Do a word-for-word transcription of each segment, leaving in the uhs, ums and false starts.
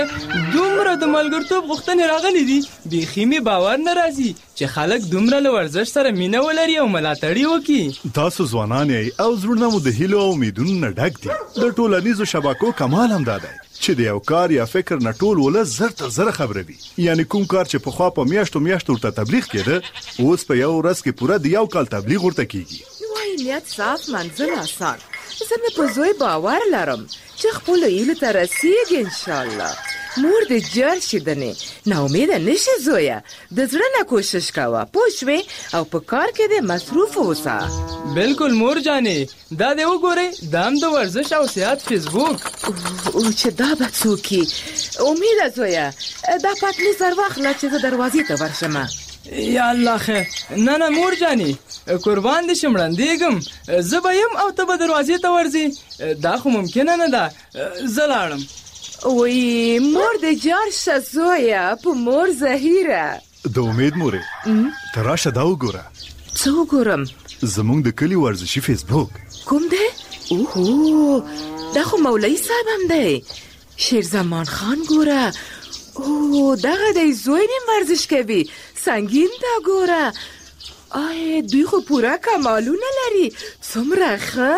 دومره د ملګرتوب غوښتنې راغلي دي بیخي مې باور نه راځي چې خلک دومره له ورزش سره مینه ولري او ملاتړ وکړي. تاسو ځوانان یې او زړونه مو د هیلو او امیدونو نه ډک دي. د ټولنیزو شبکو کمال هم دا دی چې د یو کار یا فکر نه ټول ولس زر تر زر خبره وي. یعنی کوم کار چې پخوا په میاشتو میاشتو ورته تبلیغ کېده اوس په یو ورځ کې پوره د یو کال تبلیغ ورته کیږي. وای نیت صاف منزل آسان. زه مې په زوی باور لرم چې خپل هیلو ته رسیږي ان شاء الله. مور دې جړ شي دنه نه امید نشي زویا د زړه نه کوشش کاوه پوښوي او په کار کې دې مصروف اوسه. بالکل مور جانې دا دې وګورئ دام د ورزش او صحت فیسبوک او چې دا به څوکي. امید زویا دا پاتلی سر واخله چې د دروازې ته ورشم. یا الله خیر. نه نه مور جانې قربان دې شم وړاندېږم زه به یم او ته به دروازې ته ورځې. دا خو ممکنه نه ده زه لاړم. وی مور دې جار شه زویا په مور زهیره. د امید مورې ته راشه دا وګوره. څه وګورم؟ زمونږ د کلي ورزشي فیسبوک. کوم دی؟ اوهو دا خو مولوي صاحب هم دی. شیر زمان خان ګوره. اوه دغه دی زوی نیم ورزش کوي. سنگین دا ګوره. آی دوی خو پوره کمالونه لري. څومره ښه.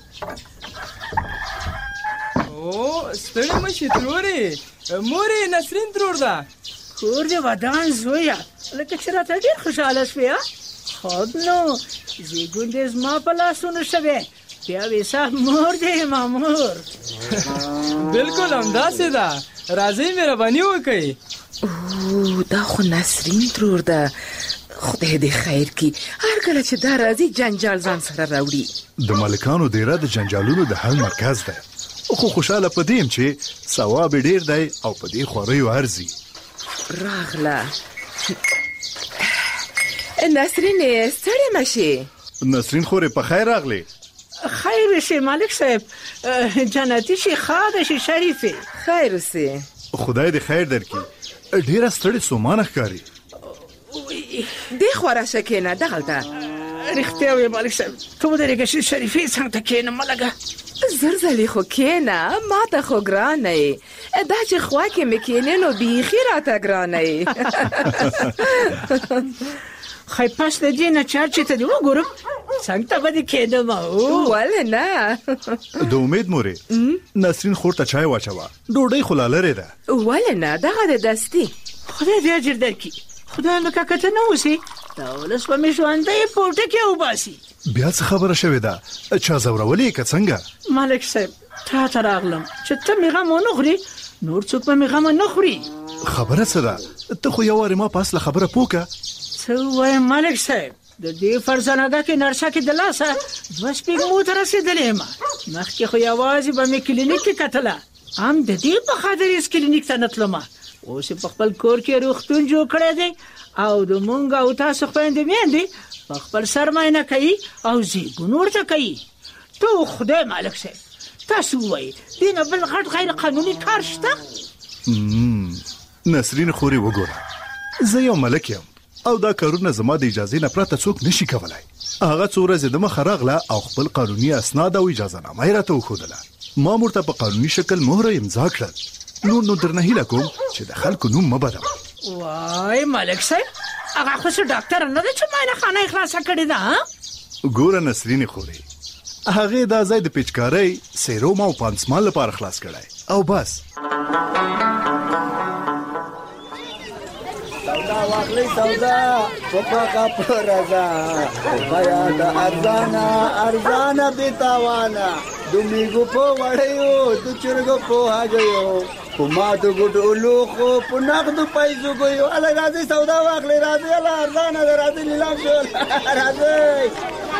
او ستړي مشي ترورې مورې نسرین ترور ده. کور دې ودان زویا لکه چې راته ډېر خوشحاله شوې. خود نو زیږون دې زما په لاسونو شوې بیا وې صاحب مور دې ما مور. بالکل همداسې ده. راځئ مهرباني وکړئ. او دا خو نسرین ترور ده. خدای دې خیر کی. هر کله چې دا راځي جنجال ځان سره راوړي. د مالکانو دیره د جنجالونو د حل مرکز ده. خو خوشاله پدیم چې ثواب ډیر دی او په دې خوریو ارزي. راغله نسرین ستړي مشي. نسرین خورې په خیر راغلی. خیر شي مالک صاحب جنتی شي خاده شي شریفه. خیر سي خدای دې خیر درکړي. ډیره ستړي سومانه ښکاري. دې خورا شکینه دغلته. رښتیا وې مالک صاحب ته ودرېږه چې شریفې څنګ ته کېنم لږه. زرزلی خو کېنه ما ته خو ګرانه یې. دا چې خوا کې مې کېنې نو بیخي راته ګرانه یې. خی پس د دې نه چار چې ته دې وګورم څنګه ته به دې کېدم. ولې نه. د امید مورې نسرین خور ته چای واچوه. ډوډۍ خو لا لرې ده. ولې نه دغه د دستي. خدای دې اجر درکړي. خدای مې کاکته نه اوسي دا ولس به مې ژوندی پورته کې وباسي. بیا څه خبره شوې ده؟ چا ځورولې که څنګه؟ مالک صاحب تا ته راغلم چې ته مې غم ونه خوري نور څوک به مې غم نه خوري. خبره څه ده؟ ته خو یو وارې ما په اصله خبره پوکه. څه وایم مالک صاحب د دې فرزانګه کې نرسه کې د لاسه دوه سپېږمو ته رسېدلې یم. مخکې خو یوازې به مې کلینیک کې کتله هم د دې په خاطر هېڅ کلینیک ته نه تلمه. اوس په خپل کور کې روغتون جوړ کړی دی او د مونږ او تاسو خویندې میندې په خپل سر معاینه کوي او زیږون ورته کوي. ته خدای مالک صاحب تاسو ووایئ دې نه بل غټ غیر قانوني کار شته؟ نسرین خورې وګوره زه یو ملک یم او دا کارونه زما د اجازې نه پرته څوک نشي کولای. هغه څو ورځې د مخه راغله او خپل قانوني اسناد او اجازه نامه یې راته وښودله. ما ورته په قانوني شکل مهره امضا کړل. نور نو درنه هیله کوم چې د خلکو نوم مه بدوه. وای مالک صاحب هغه خو څه ډاکټر نه دی چې معاینه خانه یې خلاصه کړې ده. ګوره نسرین خورې هغې دا ځای د پیچکارۍ سیروم او پانسمان لپاره خلاص کړی او بس. سودا واخلې سودا پپا کا پرزا بیا د ارزانا ارزانا بیتاوانا دومیګو په وړیو د چرګو په هاګیو کومه د ګډو لوخو په نقدو پیسو ګیو. الله راځي سودا واخلې راځي الله ارزانا راځي لیلام شول راځي.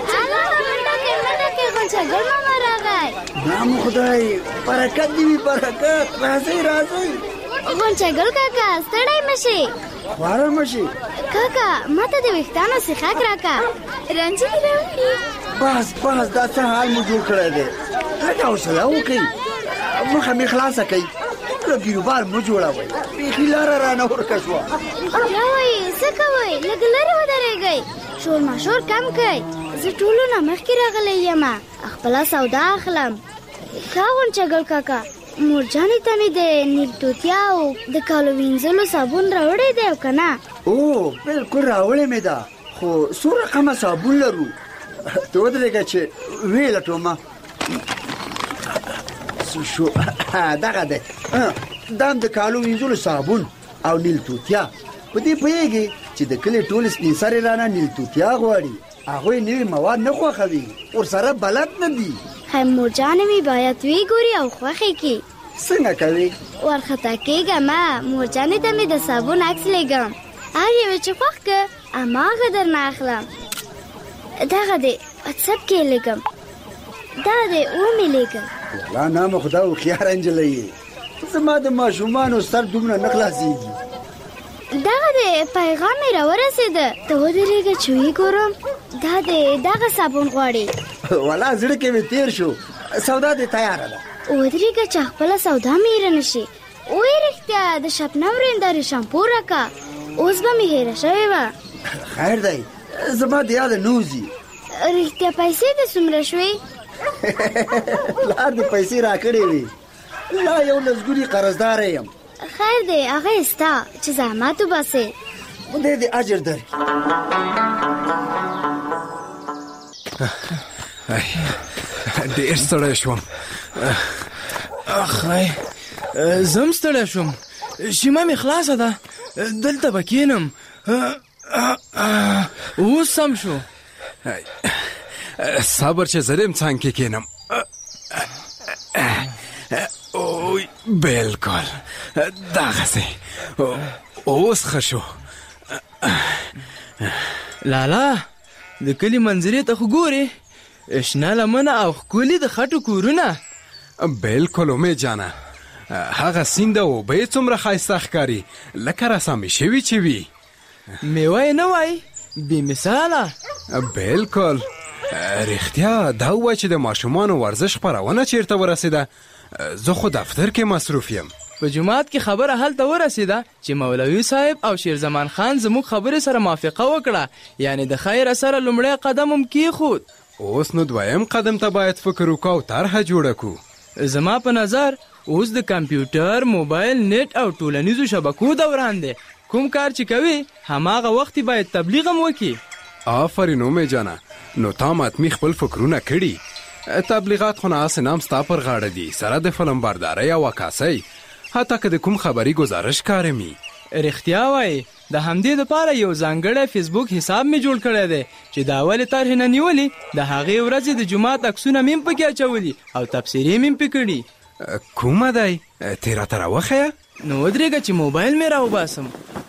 نام خدای برکت دی برکت. راځي راځي غونچګل کاکا ستړی مشي. خواره مشي کاکا ماته د ویښتانو سیخاک راکا رنجي مې راوړي. بس بس دا څه حال مو جوړ کړی دی. لږه حوصله وکړئ مخه مې خلاصه کړئ. له بیروبار مه جوړوئ بیخي لاره رانه ورکه شوه. بیا وایي څه کوئ لږ لرې ودرېږئ شور ماشور کم کړئ. زه ټولو نه مخکې راغلی یم خپله سودا اخلم. ښه غونچګل کاکا مورجانې ته مې د نیل توتیا او د کالو وینځلو صابون راوړی دی او که نه؟ او بالکل راوړی مې ده، خو څو رقمه صابون لرو. ته ودرېږه چې ویې لټومه. څه شو؟ دغه دی، دا هم د کالو وینځلو صابون او نیل توتیا. په دې پوهېږي چې د کلي ټول سپین سرې رانه نیل توتیا غواړي. هغوی نوي مواد نه خوښوي، ورسره بلد نه دي. هی مورجانې مې باید ویګوري او خوښې کړي. څنګه کوي؟ ورخطا کېږه مه، مورجانې ته مې د صابون عکس لیږم، هر یوې چې خوښ که هماغه درنه اخلم. دغه دی واتساپ کې یې لیږم، دغه دی ومې لیږم. والله نامه خدا هوښیاره نجلۍ یې، زما د ماشومانو سر دومره نه خلاصېږي. دغه دی پیغام مې راورسېده، ته ودرېږه چې ویې ګورم. دا دی دغه صابون غواړي. والله زړه کې مې تېر شو، سودا دې تیاره ده. ودرېږه چې خپله سودا مې هېره نه شي. وایي رښتیا د شبنم رندارې شامپو راکه، اوس به مې هېره شوې وه. خیر دی، زما د یاده نه وځي. رښتیا پیسې دې څومره شوې؟ پلار دې پیسې راکړې وې، لا یو لسګوني قرضداره یم. خیر دی هغه یې ستا چې زحمت وباسې، خدای دې اجر درکړي. ډېر ستړی شوم. اخی زم ستړی شوم، شیمه مې خلاصه ده، دلته به کښېنم. اوس سم شو. صبر چې زه دې څنګ کې کښېنم. اوی بالکل دغسې، اوس ښه شو. لالا د کلي منظرې ته خو ګورې، شنه لمنه او ښکلي د خټو کورونه. بالکل امید جانه، هغه سیند او اوبه یې څومره ښایسته ښکاري، لکه رسامې شوي چې وي. میوه یې نه وای، بې مثاله. بالکل رښتیا دا ووایه چې د ماشومانو ورزش خپرونه چیرته ورسېده؟ زه خو دفتر کې مصروف یم. په جومات کې خبره هلته ورسېده چې مولوي صاحب او شیرزمان خان زموږ خبرې سره موافقه وکړه، یعنی د خیر سره لومړی قدم هم کېښود. اوس نو دویم قدم ته باید فکر وکړو او طرحه جوړه کړو. زما په نظر اوس د کمپیوټر، موبایل، نیټ او ټولنیزو شبکو دوران دی. کوم کار چې کوي هماغه وخت باید تبلیغ هم وکړي. آفرین امید جانه، نو تا ماتمی خپل فکرونه کړي. تبلیغات خو نه هسې نام ستا پر غاړه دي، سره د فلم بردارۍ او عکاسۍ، حتی که د کوم خبري ګزارش کارمي. رښتیا وایي، د همدې دپاره یو ځانګړی فیسبوک حساب مې جوړ کړی دی چې د اولې طرحې نه نیولې د هغې ورځې د جومات عکسونه مې هم پکې اچولي او تبصرې مې هم پې کړي. کومه دی؟ تې راته راوښیه. نو ودرېږه چې موبایل مې راوباسم.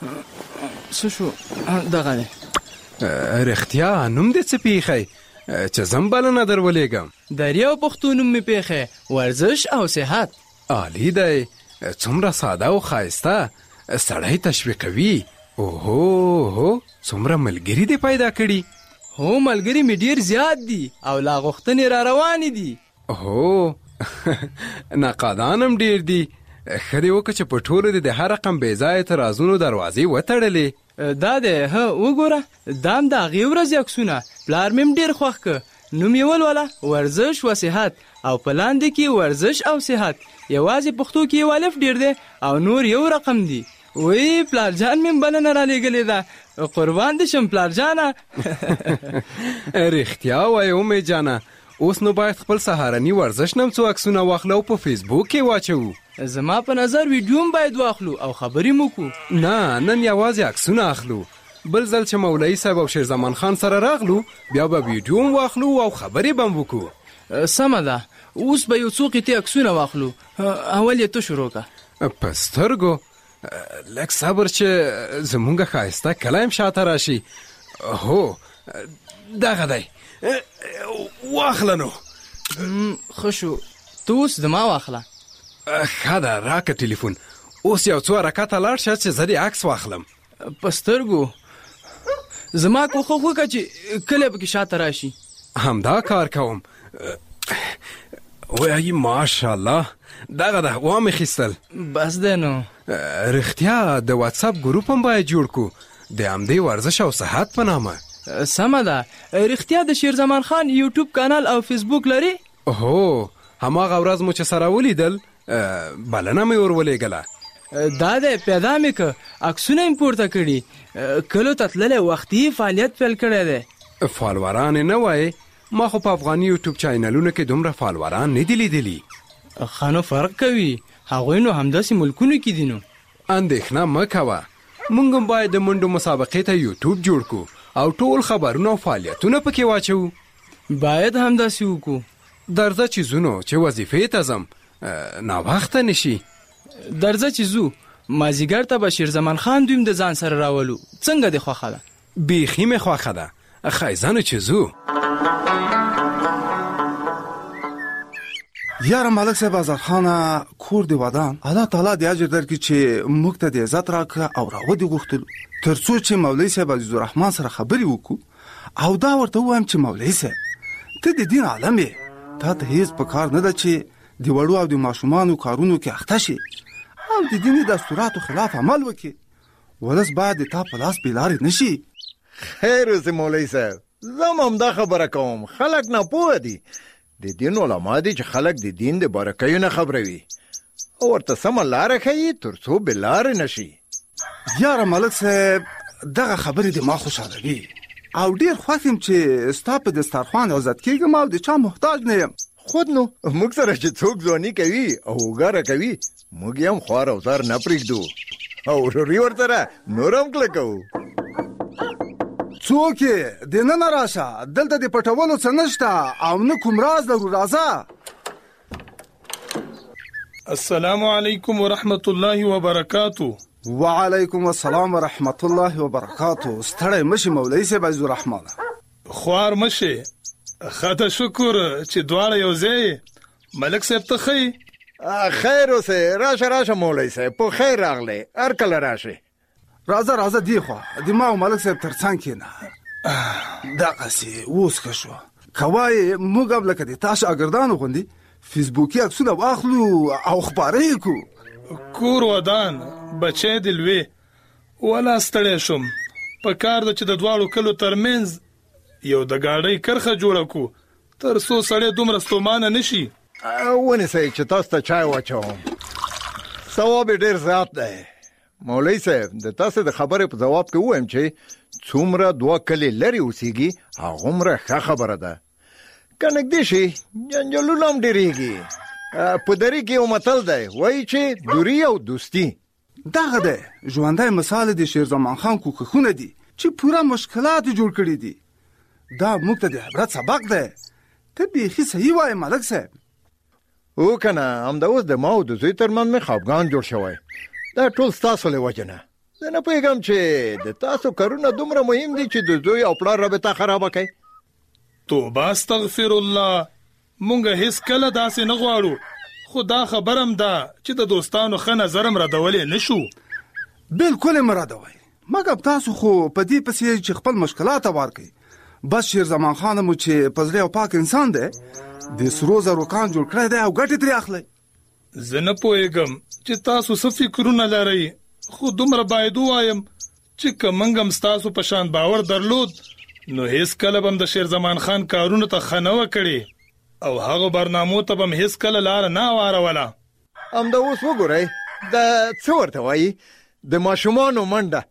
څه شو؟ دغه دی. رښتیا نوم دې څه پیښی چې زم بلنه در ولېږم؟ دریو پښتو نوم مې پیښی، ورزش او صحت. عالی دی، څومره ساده او ښایسته، سړی تشویقوي. اوهو هو څومره ملګري دې پیدا کړي. هو ملګري مې ډېر زیات دي او لا غوښتنې را روانې دي. هو نقادان هم ډېر دي. ښه دې وکړه چې په ټولو دې د هر رقم بې ځایه اعتراضونو دروازې وتړلې. دا دی، ها وګوره، دا هم د هغې ورځې عکسونه. پلار مې هم ډېر خوښ که. نوم یې ولوله ورزش و صحت، او په لاندې کې ورزش او صحت. یوازې پښتو کې یو الف ډېر دی او نور یو رقم دی. وی پلار جان مې بلنه را لېږلې ده، قربان دې شم پلار جانه. رښتیا وایې امید جانه، اوس نو باید خپل سهارني ورزش نم څو عکسونه واخلو او په فیسبوک کې واچوو. زما په نظر ویډیو هم باید واخلو او خبرې مو کو. نه نن یوازې عکسونه اخلو، بل ځل چې مولوي صاحب او شیرزمان خان سره راغلو بیا به ویډیو هم واخلو او خبرې به هم وکړو. سمه ده، اوس به یو څو قطعې عکسونه واخلو. اول یې ته شروع که. په سترګو لږ صبر چې زمونږ ښایسته کلی هم شاته راشي. هو دغه دی، واخله نو. ښه شو، ته اوس دما واخله. ښه ده، راکه ټلیفون. اوس یو څو حرکته لاړ شه چې زه دې عکس واخلم. په سترګو زما کوښښ وکړه چې کلی پکې شاته راشي. همدا کار کوم. وایي ماشاءالله، دغه ده وامې خیستل. بس دی نو. رښتیا د واتساپ ګروپ هم باید جوړ کړو د همدې ورزش او صحت په نامه. سمه ده. رښتیا د شیرزمان خان یوټیوب کانال او فیسبوک لري؟ هو هماغه ورځ مو چې سره ولیدل بلنه مې ورولېږله. دا دی پیدا مې که عکسونه یې پورته کړي. کلو ته تللی وختي فعالیت پیل کړی دی. فالوران نه وایې؟ ما خو په افغاني یوټیوب چینلونو کې دومره فالوران نه دي لیدلي. ښه نو فرق کوي، هغوی نو همداسې ملکونو کې دي. نو اندېښنه مه کوه، موږ هم باید د منډو مسابقې ته یوټیوب جوړ کړو او ټول خبرونه او فعالیتونه پکې واچوو. باید همداسې وکړو. درځه چې ځونو چې وظیفې ته ځم، ناوخته نشي. درځه چې ځو، مازیګر ته به شیرزمان خان دویم د ځان سره راولو. څنګه دې خوښه ده؟ بیخي مې خوښه ده. ښایزه نو چې ځو. یاره ملک صاحب آزاد خانه کور دی ودان، الله تعالی دې اجر درکړي چې موږ ته د عزت راکړه او راودې غوښتلو تر څو چې مولوي صاحب عزیز الرحمن سره خبرې وکړو او دا ورته ووایم چې مولوي صاحب ته د دین عالم یې، تا ته هیڅ په کار نه ده چې د وړو او د ماشومانو کارونو کې اخته شي او د دیني دستوراتو خلاف عمل وکړي. ولس باید د تا په لاس بې لارې نه شي. خیر اوسې مولوي صاحب، زه هم همدا خبره کوم. خلک ناپوهه دي. د دین علما دي چې خلک د دین د بارکیو نه خبروي او ورته سمه لاره ښیي تر څو بې لارې نه شي. یاره ملک صاحب دغه خبرې د ما خوشحالوي او ډېر خوښ یم چې ستا په دسترخوان عزت کېږم او د چا محتاج نه یم. خود نو موږ سره چې څوک ځواني کوي او وګاره کوي، موږ یې هم خوار او زار نه پرېږدو او وروري ورسره نور هم کلکوو. څوک یې؟ دننه راشه، دلته د پټولو څه نشته او نه کوم راز لرو. راځه. السلام علیکم ورحمت الله وبرکاتو. وعلیکم السلام ورحمت الله وبرکاتو. ستړی مشي مولوي صاحب عزیز الرحمن. خوار مشي. خاطر شکر چې دواړه یو ځای. ملک صاحب ته خی خیر اوسه. راشه راشه مولوي صاحب، په خیر راغلی. هر کله راشه. راځه راځه دی خوا د ما او ملک صاحب ترڅنګ کېنه. دغسې اوس ښه شو. که وایې موږ هم لکه د تا شاګردانو غوندې فیسبوکي عکسونه واخلو او خپاره یې کړو. کور ودان بچی د لوی ولا ستړی شوم. په کار ده چې د دواړو کلو ترمنځ یو د ګاډۍ کرښه جوړه کړو تر څو سړی دومره ستومانه نشي. ونیسئ چې تاسو ته چای واچوم. ثواب یې ډېر زیات دی. مولوي صاحب د تاسو د خبرې په جواب کې وایم چې څومره دوه کلي لري اوسېږي هغومره ښه خبره ده. که نږدې شي جنجالونه هم ډېرېږي. په دري کې یو متل دی وایي چې دوری او دوستي. دغه دی ژوندی مثال د شیرزمان خان کوښښونه دي چې پوره مشکلات جوړ کړي دي. دا موږ ته د عبرت سبق دی. ته بیخي صحیح وایې ملک صاحب. او که نه همدا اوس د ما او د زوی ترمنځ مې خفګان جوړ شوی. دا ټول ستاسو له وجې نه. زه نه پوهېږم چې د تاسو کارونه دومره مهم دي چې د زوی او پلار رابطه خرابه کوي. توبه استغفر الله. مونږ هیڅ کله داسې نه غواړو، خو دا خبرم ده چې د دوستانو ښه نظر هم ردولی نه شو. بلکل یې مه ردوئ، مګر تاسو خو په دې پسې چې خپل مشکلات هوار کړئ. بس شیرزمان خان مو چې په زړه او پاک انسان دی، د سرو زرو کان جوړ کړی دی او ګټې ترې اخلئ. زه نه پوهېږم چې تاسو څه فکرونه لرئ، خو دومره باید ووایم چې که موږ هم ستاسو په شان باور درلود نو هیڅ کله به هم د شیرزمان خان کارونو ته ښه نه وکړې او هغو برنامو ته به هم هیڅ کله لاره نه واروله. همدا اوس وګورئ دا څه ورته وایي د ماشومانو منډه.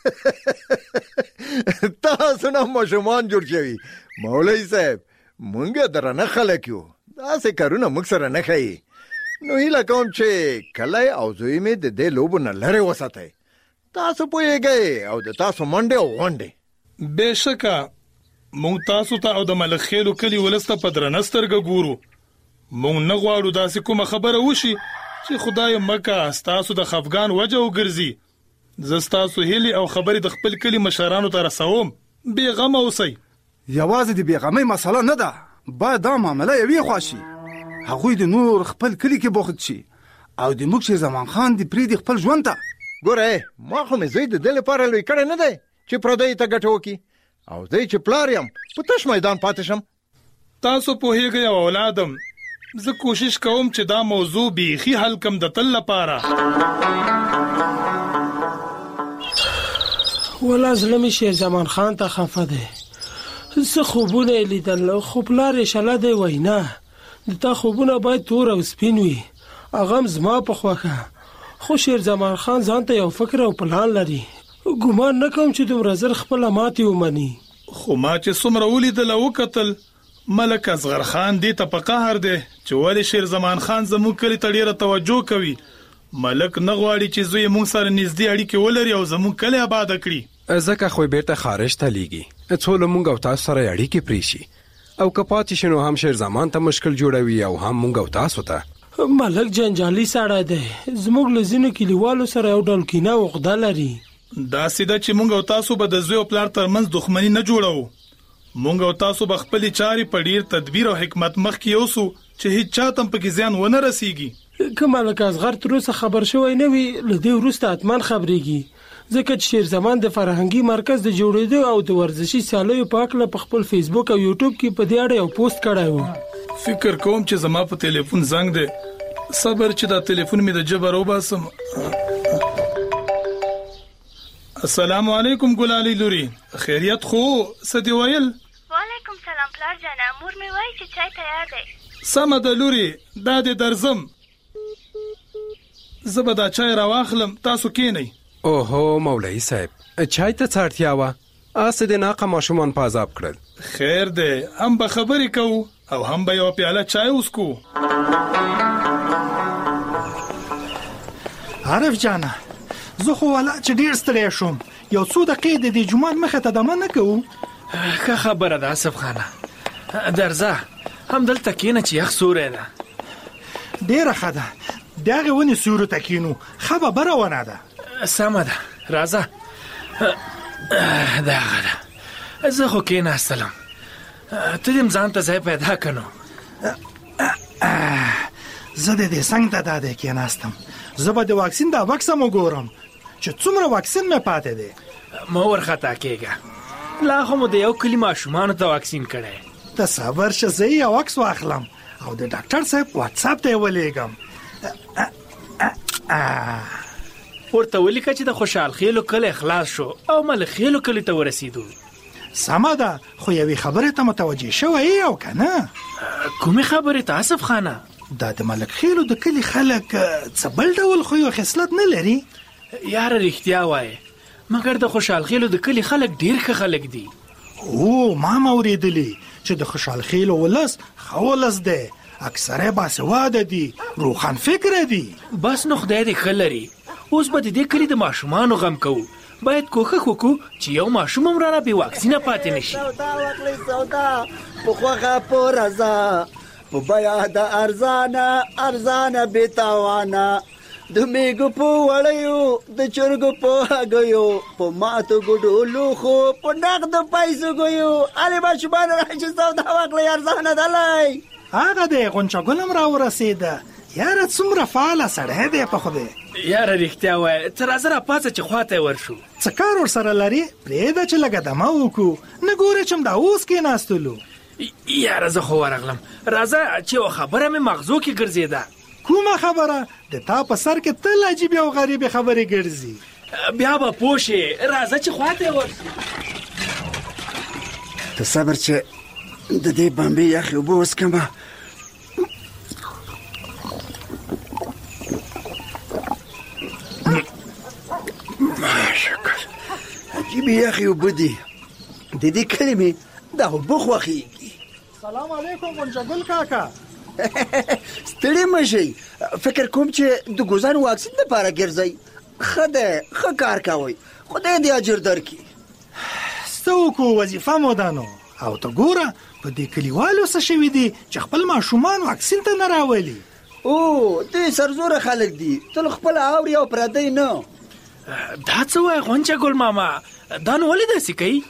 تاسو نه ماشومان جوړ شوي. مولوي صاحب موږ درنه خلک یو، داسې کارونه موږ سره نه ښیي. نو هیله کوم چې کلی او زوی مې د دې لوبو نه لرې وساتئ. تاسو پوهېږئ او د تاسو منډې او غونډې. بېشکه مونږ تاسو ته او د ملک خیلو کلي ولس ته په درنه سترګه ګورو. مونږ نه غواړو داسې کومه خبره وشي چې خدای مکه ستاسو د خفګان وجه وګرځي. زه ستاسو هیلې او خبرې د خپل کلي مشرانو ته رسوم. بېغمه اوسئ. یوازې د بېغمۍ مسله نه ده، باید دا معامله یوې خوا شي. هغوی د نور خپل کلي کې بوخت شي او د موږ شیرزمان خان د پرېږدي خپل ژوند ته. ګوره ما خو مې زوی د دې لپاره لوی کړی نه دی چې پردیو ته ګټه وکړي او زه چې پلار یم په تش میدان پاتې شم. تاسو پوهېږئ او اولادم، زه کوشش کوم چې دا موضوع بیخي حل کم د تل لپاره. ولا زړه مې شیرزمان خان ته خفه دی. زه خوبونه یې لیدل خو پلار یې شله دی وایي نه، د تا خوبونه باید تور او سپین وي هغه زما په خوخه خو شیر زمان خان ځان ته یو فکر او پلان لري ګومان نه کوم چې دومره زر خپل ماتي ومني خو ما چې څومره ولیدل او کتل ملک اصغر خان دې ته په قهر دی چې ولې شیر زمان خان زموږ کلی ته ډیره توجه کوي ملک نه غواړي چې زوی موږ سره نږدې اړیکې ولري او زموږ کلی آباد کړي ځکه خو بیرته خارج ته لیږي څو له موږ او تاسو سره اړیکې پریشي او که پاتې شنو هم شیر زمان ته مشکل جوړوي او هم موږ او تاسو ته ملک جنجالي سړی دی زموږ له ځینو کلیوالو سره یو ډول کینه او عقده لري دا سیده چې موږ او تاسو به د زوی او پلار ترمنځ دښمني نه جوړو موږ او تاسو به خپلې چارې په ډیر تدبیر او حکمت مخکې یوسو چې هیڅ چاته هم پکې زیان ونه رسیږي که ملک اصغر تر اوسه خبر شوی نه وي له دې وروسته حتما خبرېږي ځکه چې شیر زمان د فرهنګي مرکز د جوړېدو او د ورزشي سیالیو په اړه په خپل فیسبوک او یوټیوب کې په دې اړه یو پوسټ کړی و فکر کوم چې زما په ټلیفون زنګ دی صبر چې دا ټلیفون می د جبر وباسم السلام علیکم ګلالي لوري خیریت خو سدي ویل وعلیکم سلام پلار جانا مور می وای چې چای تیار دی سمه ده لوري دا دې درځم زبدا چای راواخلم تاسو کینئ اوهو مولوی صاحب چای ته څارتیا وا اس دې ناقه ماشومان په عذاب کړل خیر دی هم به خبرې کوو او هم به یو پیاله چای وسکو عارف جانا زه خو ولا چې ډیر ستړی شوم یو څو دقیقې د دې جمعه مخه ته دمه نه کوو ښه خبره ده اسف خانه درځه هم دلته کینه چې یخ سورې ده ډیره ښه ده دغه ونې سورو ته کینو ښه به بره ونه ده سمه ده راځه دغه ده زه خو کېناستلم ته دې ځان ته ځای پیدا کنو زه د دې څنګه ته دادې کېناستم زه به د واکسین دا وکس هم وګورم چې څومره واکسین مې پاتې دی مه ورخطا کېږه لا خو مو د یو کلي ماشومانو ته واکسین کړی ته صبر شه زه یې واکس واخلم او د ډاکټر صاحب واتساپ ته یې ولېږم ورته ولیکه چې د خوشحال خیلو کلی خلاص شو او ملک خیلو کلی ته ورسېدو سمه ده خو یوې خبرې ته متوجه شوی او که نه کومې خبرې ته اسف خانه دا د ملک خیلو د کلي خلک څه بل ډول خو یو خصلت نه لري یاره رښتیا وایې مګر د خوشحال خیلو د کلي خلک ډېر ښه خلک دي او ما م اورېدلي چې د خوشحال خیلو ولس ښه ولس دی اکثره باسواده دي روښان فکره دي بس نو خدای دې ښه لري اوس به د دې کلي د ماشومانو غم کوو باید کوښښ وکړو چې یو ماشوم هم رانه بې واکسینه پاتې نه شي سودا وکړئ سودا په خوښه په رضا په بیه د ارزانه ارزانه بې تاوانه د میږو په وړیو د چرګو په هګیو په ماتو ګوډو لوښو په نغدو پیسو ګیو هلې ماشومان راشي سودا وکړئ ارزانه دلی هغه دی غونچه ګل هم راورسېده یاره څومره فعاله سړی دی په خدای یاره رښتیا وایه ته راځه راپاڅه چې خوا ته یې ورشو څه کار ورسره لرې پرېږده چې لږه دمه وکړو نه ګورې چې همدا اوس کېناستلو یاره زه خو ورغلم راځه چې یوه خبره مې مغزو کې ګرځېده کومه خبره د تا په سر کې تل عجیبې او غریبې خبرې ګرځي بیا به پوه شې راځه چې خوا ته یې ورشو ته صبر چې د دې بمبې یخې اوبه وڅښمه ماشکل عجیبې یخې اوبه دي د دې کلي مې دا اوبه خوښېږي سلام علیکم غونچه ګل کاکا ستړي مه شئ فکر کوم چې د ګوزن واکسین لپاره ګرځئ ښه دی ښه کار کوئ خدای دې اجر درکړي څه وکړو وظیفه مو ده نو او ته ګوره په دې کلیوالو څه شوي دي چې خپل ماشومان واکسین ته نه راولي او دوی سرزوره خلک دي تل خپله اوري او پردی نه دا څه وایې غونچه ګل ماما دا نو ولې داسې کوي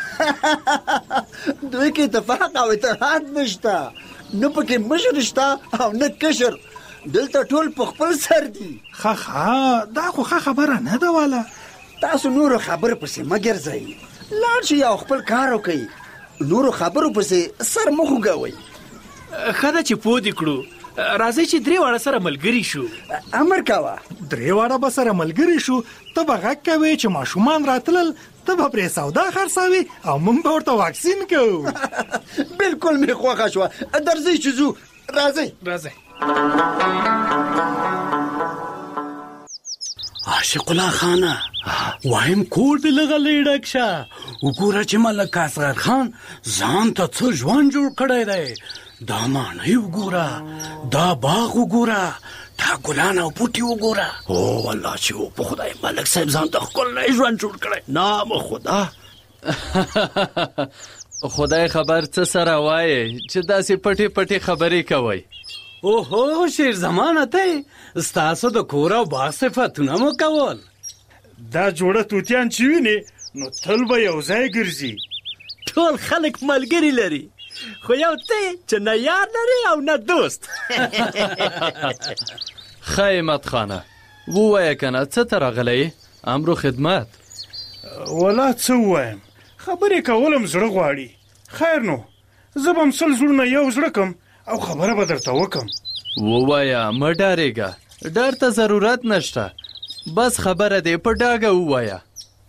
دوی کې اتفاق او اتحاد نشته نه پکې مشر شته او نه کشر دلته ټول په خپل سر دي ښه ښه دا خو ښه خبره نه ده واله تاسو نورو خبرو پسې مه ګرځئ لاړ شئ او خپل کار وکئ نورو خبرو پسې سر مه خوږوئ ښه ده چې پوه دې کړو راځئ چې درې واړه سره ملګري شو امر کوه درې واړه به سره ملګري شو ته به غږ کوې چې ماشومان راتلل ته به پرې سودا خرڅوي او موږ به ورته واکسین کوو بلکل مې خوښه شوه درځئ چې ځو راځئ راځئ عاشق الله خانه وایم کور دې لږه لیډک شه وګوره چې ملک اصغر خان ځان ته څه ژوند جوړ کړی دی دا ماڼۍ وګوره دا باغ وګوره دا ګلان او بوټي وګوره او والله چې په خدای ملک صاحب ځان ته ښکلی ژوند جوړ کړی نام خدا خدای خبر څه سره وایې چې داسې پټې پټې خبرې کوئ اوهو شیر زمانه ته ستاسو د کور او باغ صفتونه مو کول دا جوړه توتیان چې ویني نو تل به یو ځای ګرځي ټول خلک ملګري لري خو یو ته چې نه یار لري او نه دوست خیمت خانه ووایه کنه څه ته راغلی امرو خدمت ولا څه ووایم خبرې کولم زړه غواړي خیر نو زه به هم سل زړونه یو زړه کم او خبره به درته وکم ووایه مه ډارېږه ډر ته ضرورت نشته بس خبره دې په ډاګه ووایه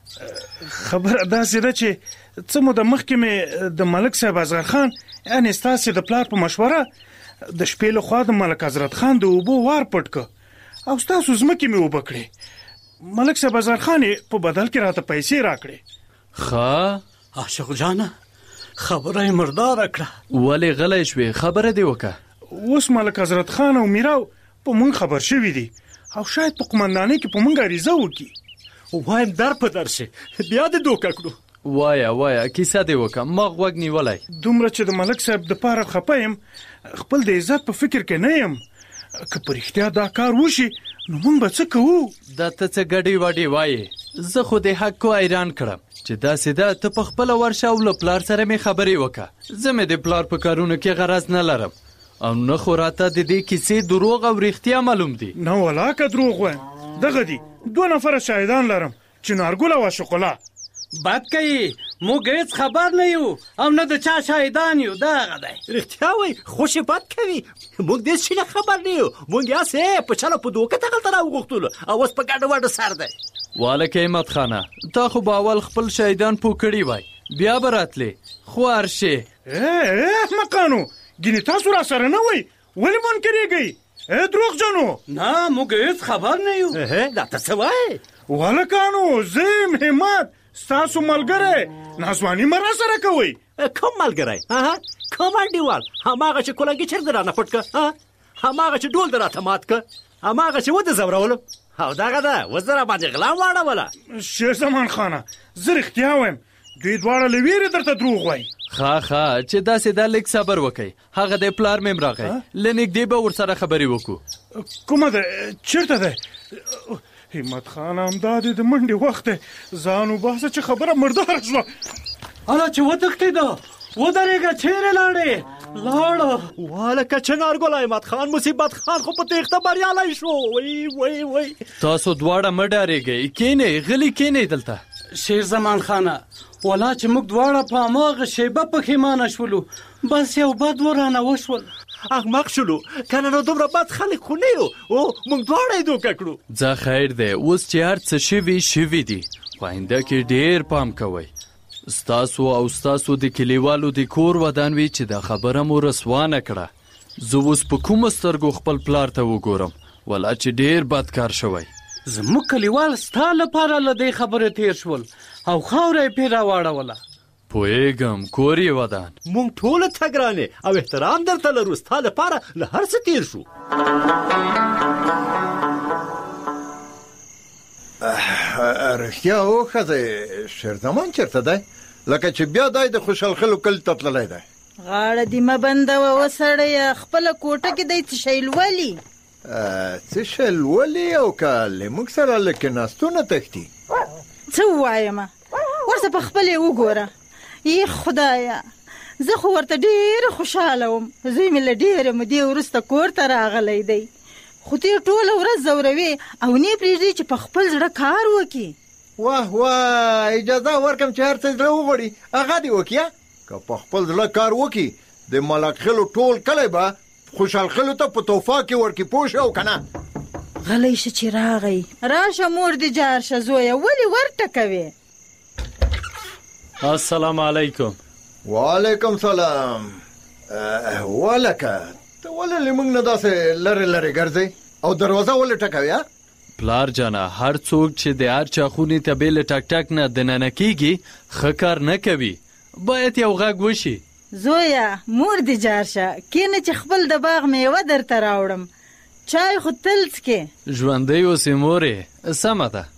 خبره داسې ده چې څه موده مخکې مې د ملک صاحب اصغر خان یعنې ستاسې د پلار په مشوره د شپې له خوا د ملک حضرت خان د اوبو وار پټ که او ستاسو ځمکې مې اوبه کړې ملک صاحب اصغر خان یې په بدل کې راته پیسې راکړې ښه عاشق جانه خبره یې مرداره کړه ولې غلی شوې خبره دې وکړه اوس ملک حضرت خان او میراو په مونږ خبر شوي دي او شاید په قمندانۍ کې په مونږ عریضه وکړي وایم در په در شي بیا دې دوکه کړو وایه وایه کیسه دې وکړه ما غوږ نیولی دومره چې د ملک صاحب د پاره خفه یم خپل د عزت په فکر کې نه یم که په رښتیا دا کار وشي نو مونږ به څه کوو دا ته څه ګډې وډې وایې زه خو دې حق کو حیران کړم چې داسې ده ته په خپله ورشه او له پلار سره مې خبرې وکړه زه مې د پلار په کارونو کې غرض نه لرم او نه خو راته د دې کیسې دروغ او رښتیا معلوم دي نه ولا که دروغ وایم دغه دي دوه نفره شاهدان لرم چې نارګل او عاشق الله بد کوي موږ هیڅ خبر نه یو او نه د چا شاهدان یو دغه دی رښتیا وایي خوشې بد کوي موږ دې شي نه خبر نه یو موږ یاسې په چلو په دوکه دغلته راوغوښتلو او اوس په ګډه وډه سر دی والک احمد خانه تا خو به اول خپل شاهدان پوه کړي وای بیا به راتلې خو هرشې احمقانو ګینې تاسو را سره نه وئ ولې منکرېږئ ای دروغجنو نه موږ هیڅ خبر نه یو دا ته څه وایې والکانو زه یم همت ستاسو ملګری ناسواني مه را سره کوئ کوم ملګری کوم انډیوال هماغه چې کلنګي چرته رانه پټ که هماغه چې ډول د راته مات که هماغه چې وده زورولم او دغه ده اوس زه راباندې غلا واړوله شیر زمان خانه زه رښتیا وایم دوی دواړه له ویرې درته دروغ وایي ښه ښه چې داسې دا لږ صبر وکئ هغه دی پلار مې م راغی له نږدې به ورسره خبرې وکړو کومه ده چېرته دی همت خان همدا دی د منډې وخت دی ځان وباسه چې خبره مرداره شوه هله چې وتښتېده ودرېږه چیرې لاړې لاړه والکه چې نارګل احمد خان مصیبت خان خو په تېښته بریالی شو وی وی وی تاسو دواړه مه ډارېږئ کینئ غلي کینئ دلته شیر زمان خانه ولا چې موږ دواړه په هماغه شیبه پښیمانه شولو بس یو بد ورانه وشول احمق شولو کنه نو دومره بد خلک خو نه یو او موږ دواړه یې دوکه کړو ځه خیر دی اوس چې هر څه شوي شوي دي په آینده کې ډېر پام کوئ ستاسو او ستاسو د کلیوالو د کور ودان وي چې دا خبره مو رسوانه کړه زه اوس په کومو سترګو خپل پلار ته وګورم ولا چې ډېر بد کار شوی زموږ کلیوال ستا لپاره له دې خبرې تیر شول او خاوره یې پرې راواړوله پوهېږم کور یې ودان موږ ټوله ته ګرانې او احترام درته لرو ستا لپاره له هر څه تیر شو رښتیا وښځئ شیرزمان چېرته دی لکه چې بیا دی د خوشحالخیلو کلي ته تللی دی غاړه دې مه بندوه وسړیه خپله کوټه کې دی څه شی لولي څه شی لولي او که له موږ سره له کېناستونه تښتي څه ووایم ورته په خپل یې وګوره ای خدایه زه خو ورته ډېره خوشحاله وم زوی مې له ډېرې مودې وروسته کور ته راغلی دی خو ته یې ټوله ورځ ځوروې او نه یې پرېږدي چې په خپل زړه کار وکړي واه واه اجازه ورکړم چې هر څه زړه وغواړي هغه دې وکړي که په خپل زړه کار وکړي د ملک خیلو ټول کلی به خوشحال خیلو ته په تحفه کې ورکړي پوه شو او که نه غلی شه چې راغی راشه مور دې جار شه زویه ولې ورټکوې السلام علیکم وعلیکم سلام والکه ته ولې موږ نه داسې لرې لرې ګرځئ او دروازه ولې ټکوي؟ پلار جانه هر څوک چې د هر چا خونې ته بې له ټک ټک نه دننه کېږي ښه کار نه کوي. باید یو غږ وشي. زویا مور دې جار شه کینه چې خپل د باغ میوه درته راوړم. چای خو تل څکې. ژوندی اوسې مورې. سمه ده.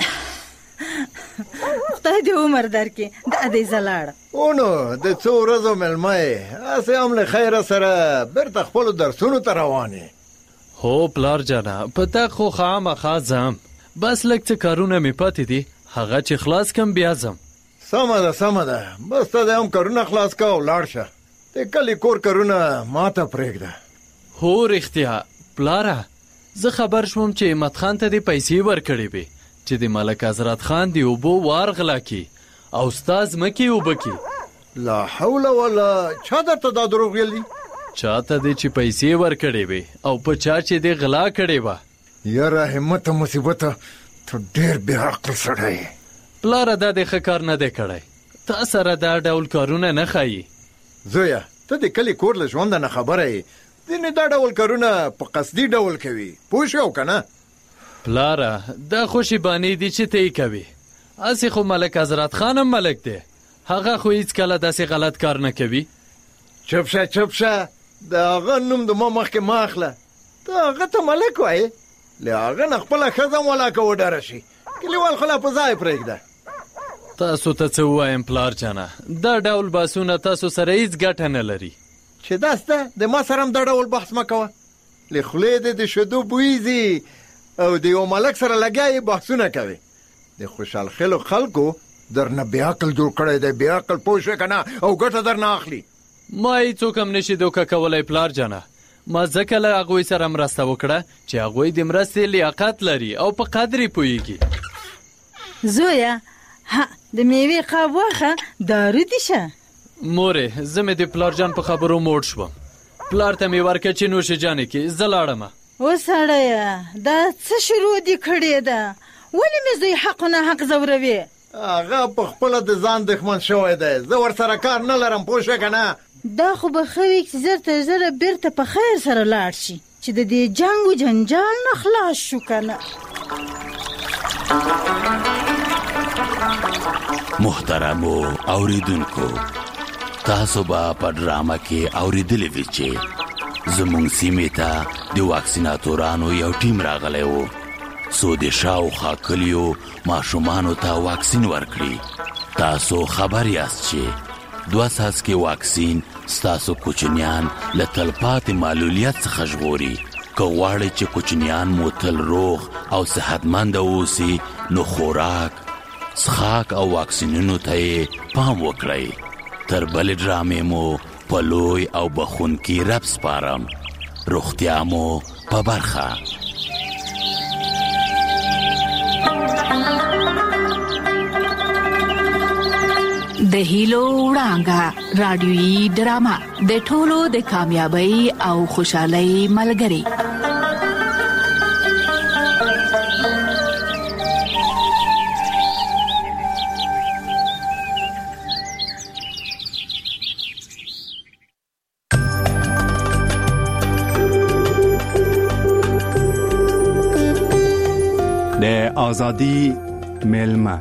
خدای دې عمر درکړي. دا دې زه لاړم. او نو د څو ورځو مېلمه یې هسې هم له خیره سره بېرته خپلو درسونو ته روان یې. هو پلار جانه په تا خو خامخا ځم. بس لږ څه کارونه مې پاتې دي هغه چې خلاص کم بیا ځم. سمه ده سمه ده بس ته دې هم کارونه خلاص که او لاړ شه. د کلي کور کارونه ما ته پرېږده. هو رښتیا پلاره زه خبر شوم چې احمد خان ته دې پیسې ورکړې وې چې د ملک حضرت خان د اوبو وار غلا کړي او ستا ځمکې اوبه کړي. لا حول ولا چا درته دا دروغ ویلي؟ چاته دې چې پیسې ورکړې وې او په چا چې دې غلا کړې وه. یاره همته مصیبته ته ډېر بې عقل سړی یې. پلاره دا دې ښه کار نه دی کړی. تا سره دا ډول کارونه نه ښایي. زویه ته د کلي کور له ژونده نه خبره یې. ځینې دا ډول کارونه په قصدي ډول کوي پوه شوې او که نه؟ پلاره دا خو شیبانې دي چې ته یې کوي. هسې خو ملک حضرت خان هم ملک دی. هغه خو هېڅکله داسې غلط کار نه کوي. چپ شه چپ شه د هغه نوم د ما مخکې ما اخله. ته هغه ته ملک وایې له هغه نه خپله ښځه هم ولاکه وډاره شي. کلیوال خو لا په ځای پرېږده. تاسو ته څه ووایم پلار جانه دا ډول بحثونه تاسو سره هېڅ ګټه نه لري. چې داسته د ما سره هم دا ډول بحث مه کوه. له خولې دې د شیدو بوی ځي او د یو ملک سره لګیا یې بحثونه کوي. د خوشحال خیلو خلکو درنه بې عقل جوړ کړی دی. بې عقل پوه شوې که نه او ګټه درنه اخلي. ما هېڅوک هم نشي دوکه کولی پلار جانه. ما ځکه له هغوی سره مرسته وکړه چې هغوی د مرستې لیاقت لري او په قدر یې پوهېږي. زویا ها د میوې قاب واخه دارو دي شه. مورې زه مې د پلار جان په خبرو موړ شوم. پلار ته مې ورکړه چې نوش جانې کې زه لاړمه. وسړیه دا څه شروع دي کړې ده؟ ولې مې زوی حق نه حق ځوروي؟ هغه په خپله د ځان دښمن شوی دی. زه ورسره کار نه لرم پوه شوې که نه؟ دا خو به ښه وي چې زر تر زره بېرته په خیر سره لاړ شي چې د دې جنګ و جنجال نه خلاص شو که نه. محترمو اوریدونکو تاسو به په ډرامه کې اوریدلی وي چې زموږ سیمې ته د واکسیناتورانو یو ټیم راغلی و څو د شاوخوا کلیو ماشومانو ته واکسین ورکړي. تاسو خبر یاست چې دوه څاڅکي واکسین ستاسو کوچنیان له تلپاتې معلولیت څخه ژغوري. که غواړئ چې کوچنیان مو تل روغ او صحتمنده اوسي نو خوراک څښاک او واکسینونو ته یې پام وکړئ. تر بلې ډرامې مو په لوی او بخونکي رب سپارم. روغتیا مو په برخه. د هیلو وړانګه رادیویي ډرامه د ټولو د کامیابی او خوشحالۍ ملګری. د آزادی میلمه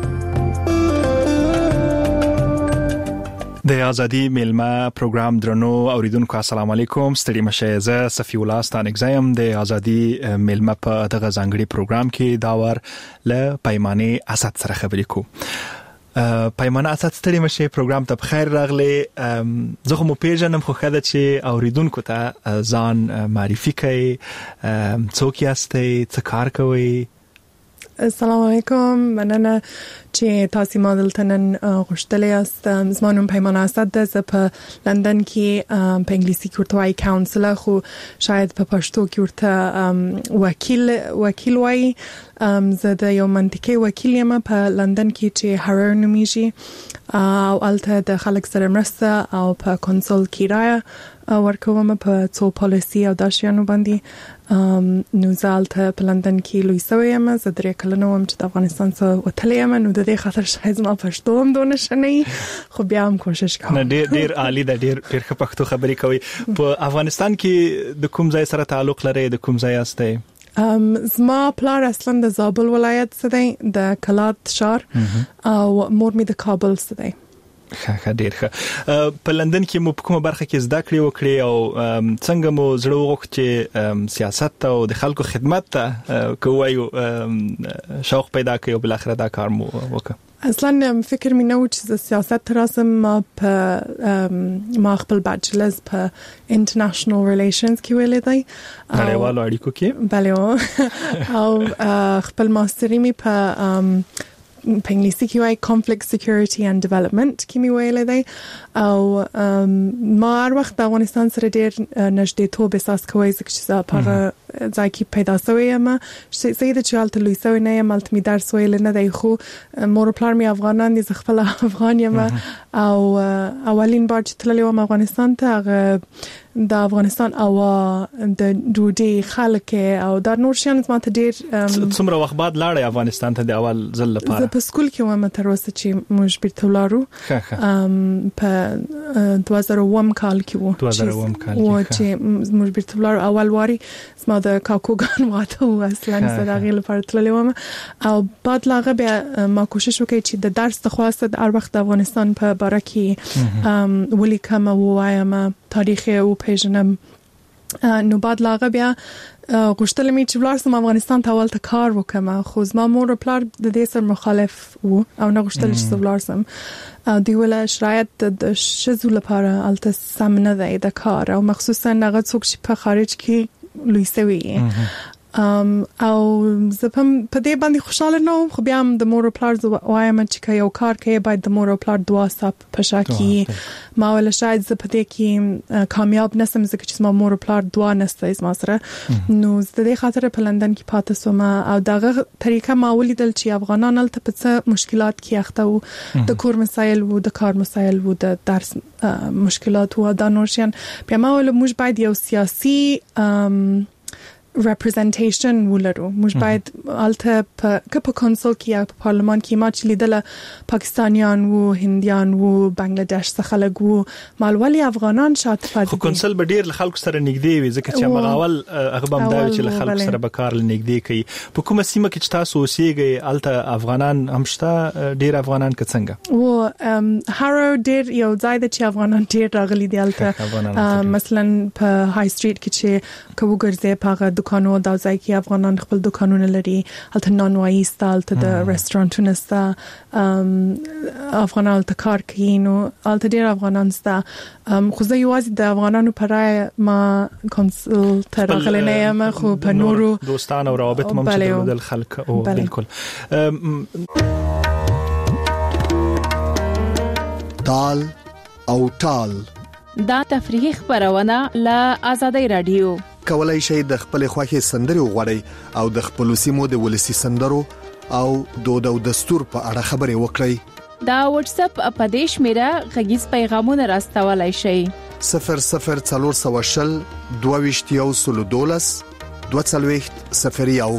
د ازادي میلمه پروګرام درنو اوریدونکو السلام علیکم. ستړي مشه. زه صفی الله ستانګزایم د ازادي میلمه په دغه ځانګړي پروګرام کې دا ور ل پیمانه اسد سره خبرې کو. پیمانه اسد ستړي مشه پروګرام ته بخیر راغلی. زه خو مو پیژنم خو خاله چې اوریدونکو ته ځان معرفي کړئ. څوک یاستئ؟ څه کار کوئ؟ السلام علیکم. مننه چې تاسو ما دلته نن غوښتلی یاست. زما نوم پیمانه اسد ده. زه په لندن کې په انګلیسي کې ورته وایي کاونسلر خو شاید په پښتو کې ورته وکیل وکیل وایي. زه د یو منطقي وکیل یم په لندن کې چې هارو نومیږي او الته د خلک سره مرسته او په کنسول کرایه ورکوم په څو پالیسي او داشیانو باندې نو زه الته په لندن کې لوی سوی یم. زه درې کلونه وم چې د افغانستان څخه وتلی یم نو د دې خاطر شاید زما پښتو هم دونه ښه نه وي خو بیا هم کوشش کوم. ډېر ډېر عالی ده ډېر ډېر ښه پښتو خبرې کوي. په افغانستان کې د کوم ځای سره تعلق لرئ د کوم ځای یاستئ؟ ام زما پلار اصلا د زابل ولایت څخه دی د کلات شهر او مور می د کابل څخه دی. ښه ډیر ښه. په لندن کې مو په کومه برخه کې زده کړې وکړې او څنګه مو زړه وغوښت چې سیاست او د خلکو خدمت ته کوی شوق پیدا کړ او بل اخر دا کار مو وکړ؟ اصلا فکر مې نه و چې سیاست راسم ما په ما خپل بچلرز په انټرنیشنل ریلیشنز کې ویلې دی نړیوالو اړیکو کې. بله او خپل ماستري مې په په انګلیسي کې وایي conflict security and development کې مې ویلې دی او ما هر وخت د افغانستان سره ډېر نږدېتوب احساس کوی ځکه چې زه په هغه ځای کې پیدا شوې یم. زه د چې هلته لوی شوې نه یم هلته مې درس ویلی نه دی خو مور پلار مې افغانان دي زه خپله افغان یم او اولین بار چې تللی وم افغانستان ته هغه د افغانستان هوا د ډوډۍ خلک او دا نور شیان زما ته ډېر څومره وخت بعد لاړې افغانستان ته د اول ځل لپاره؟ زه په سکول کې وم تر اوسه چې موږ بیرته ولاړو په دوه زره اووم کال کې وو دوه زره اووم کال کې چې موږ بیرته ولاړو. اول واري زما د کاکوګان واده و اصلا زه د هغې لپاره تللی وم او بعد له هغه بیا ما کوشش وکړی چې د درس د خواسته د هر وخت د افغانستان په باره کې ولیکم او ووایم تاریخ او پیژنم. نو بعد لا هغه بیا غوښتل مې چې ولاړ سم افغانستان ته ولته کار وکم خو زما مور او پلار د دې سره مخالف وو او نه غوښتل چې ولاړ سم دوی ولا شرایط د شذو لپاره الته سم نه دی د کار او مخصوصا هغه څوک چې په خارج کې لوی سوي ام او زه په دې باندې خوشاله نه وم خو بیا هم د مور او پلار وایم چې یو کار کوي باید د مور او پلار دعا سپ په شا کې ما ولا شاید زه په دې کې کامیاب نسم ځکه چې ما مور او پلار دعا نسته زما سره نو زه د دې خاطر په لندن کې پاتې سوم او دغه طریقه ما ولیدل چې افغانان هلته په څه مشکلات کې اخته وو د کور مسایل وو د کار مسایل وو د درس مشکلات وو دا نور شیان. بیا ما ولا موږ باید یو سیاسي representation ولرو موږ باید الته په په کنسول کې یا په پارلمان کې ما چې لیدله پاکستانیان وو هندیان وو بنگلاديش څخه خلک وو مالولي افغانان شاته پاتې خو کنسول به ډیر خلکو سره نږدې وي ځکه چې هغه اول هغه بم دا چې له خلکو سره به کار نږدې کوي. په کومه سیمه کې چې تاسو اوسېږئ الته افغانان هم شته ډیر افغانان که څنګه؟ و هارو ډیر یو ځای دی چې افغانان ډیر راغلي دي الته مثلا په های سټریټ کې چې کوو ګرځي په دکانو دا ځای کې افغانان خپل دکانونه لري الته نان وایي ستالته د ریسټورانټونو ستا افغانان ته کار کوي نو الته ډیر افغانان ستا خو زه یوازې د افغانانو په رای ما کنسل ته راغلی نه یم خو په نورو دوستان او روابط هم چې درلودل خلک او بالکل. تال او ټال دا تفریحي خبرونه له آزادۍ رادیو کولای شئ د خپل خوښي سندري وغوړئ او د خپل سیمو د ولسی سندرو او دود او دستور په اړه خبرې وکړئ. دا واتس اپ اپدیش میرا غږیز پیغامونه راستولای شئ صفر صفر څلور سوه شل دوه ویشت یو سل دولس دوه څلوېښت صفر یو.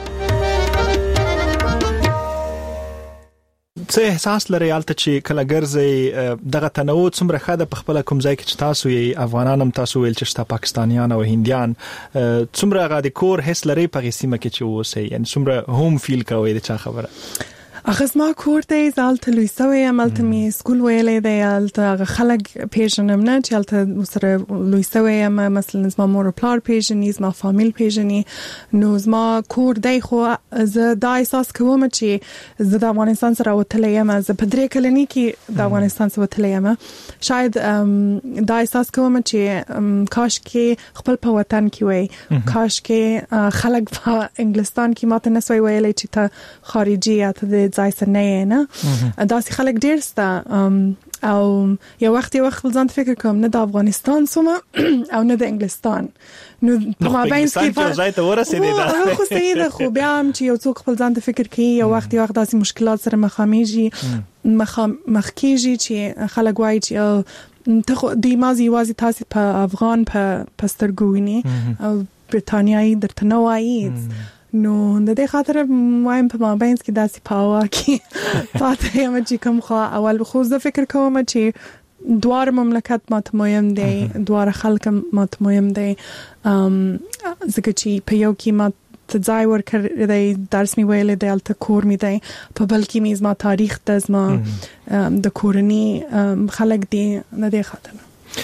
څه احساس لري الته چې کله ګرځي دغه تنوع څومره ښه ده په خپل کوم ځای کې چې تاسو یې افغانان هم تاسو ویل چې شته پاکستانیان او هندیان څومره هغه د کور حس لري په سیمه کې چې اوسئ یعنی څومره هوم فیل کوئ د چا خبره؟ هغه زما کور دی زه هلته لوی سوی یم هلته مې سکول ویلی دی هلته هغه خلک پیژنم نه چې هلته سره لوی سوی یم مثلا زما مور و پلار پیژني زما فامیل پیژني نو زما کور دی خو زه دا احساس کوم چې زه د افغانستان سره وتلی یم زه په درې کلنۍ کې د افغانستان سره وتلی یم شاید دا احساس کوم چې کاش کې خپل په وطن کې وای کاش کې خلک په انګلستان کې ماته نسوي ویلی چې ته خارجي یا ته د ځای سره نه نه داسې خلک ډیر ستا او یو وخت یو وخت ځان فکر کوم نه د افغانستان سومه او نه د انګلستان نو په مابین کې په ځای ته ورسېدې دا خو صحیح ده خو بیا هم چې یو څوک خپل ځان ته فکر کوي یو وخت یو وخت داسې مشکلات سره مخامېږي مخ کېږي چې خلک وایي چې ته خو دوی مازې یوازې تاسې په افغان په سترګو ویني او برتانیایي درته نه وایي نو د دې خاطر وایم په مابین کې داسې پاوا کې پاتې یم چې کوم خو اول خو زه فکر کوم چې دوار مملکت ماته مهم دی دوار خلک ماته مهم دی ځکه چې په یو کې ما ته ځای ورکړی دی درس مې ویلی دی هلته کور مې دی په بل کې مې زما تاریخ ده زما د کورنۍ خلک دي د دې خاطر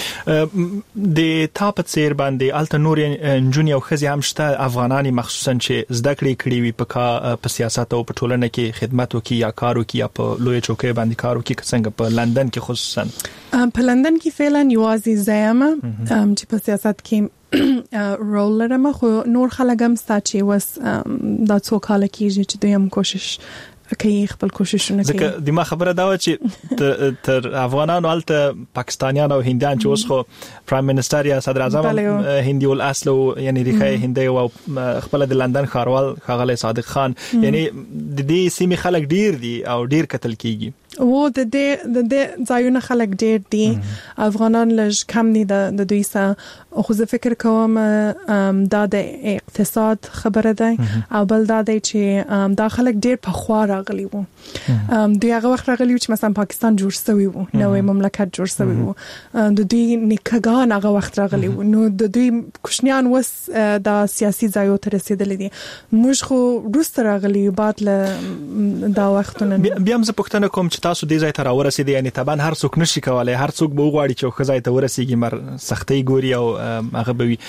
د تا په څیر باندې الته نور نجونې او ښځې هم شته افغانانې مخصوصا چې زده کړې کړې وي په په سیاست او په ټولنه کې خدمت وکړي یا کار وکړي یا په لویه چوکۍ باندې کار وکړي څنګه په لندن کې خصوصا په لندن کې فعلا یوازې زه یم چې په سیاست کې رول لرم خو نور خلک هم ستا چې اوس دا څو کاله کېږي چې دوی هم کوشش کوي خپل کوششونه کوي ځکه د ما خبره دا و چې تر افغانانو الته پاکستانیان او هندیان چې اوس خو پرایم منسٹر یا صدر اعظم هندي الاصل او یعنی ریخه هندي او خپل د لندن ښاروال ښاغلی صادق خان یعنی د دې سیمې خلک ډیر دي او ډیر قتل کیږي و د دې د دې ځایونه خلک ډیر دي افغانان لږ کم دي د دوی سره خو زه فکر کوم دا د اقتصاد خبره ده او بل دا دی چې دا خلک ډیر په خوا راغلي وو دوی هغه وخت راغلي چې مثلا پاکستان جوړ شوی وو نوې مملکت جوړ شوی وو د دوی نیکګان هغه وخت راغلي وو نو د دوی کوشنیان وس د سیاسي ځایو ته رسیدلي دي موږ خو وروسته راغلي بعد له دا وختونه بیا هم زه پوښتنه کوم چې تاسو دې ځای ته راورسېدئ یعنی طبعا هر څوک نشي کولای هر څوک به وغواړي چې ښه ځای ته ورسېږي مر سختۍ ګوري او هغه به وي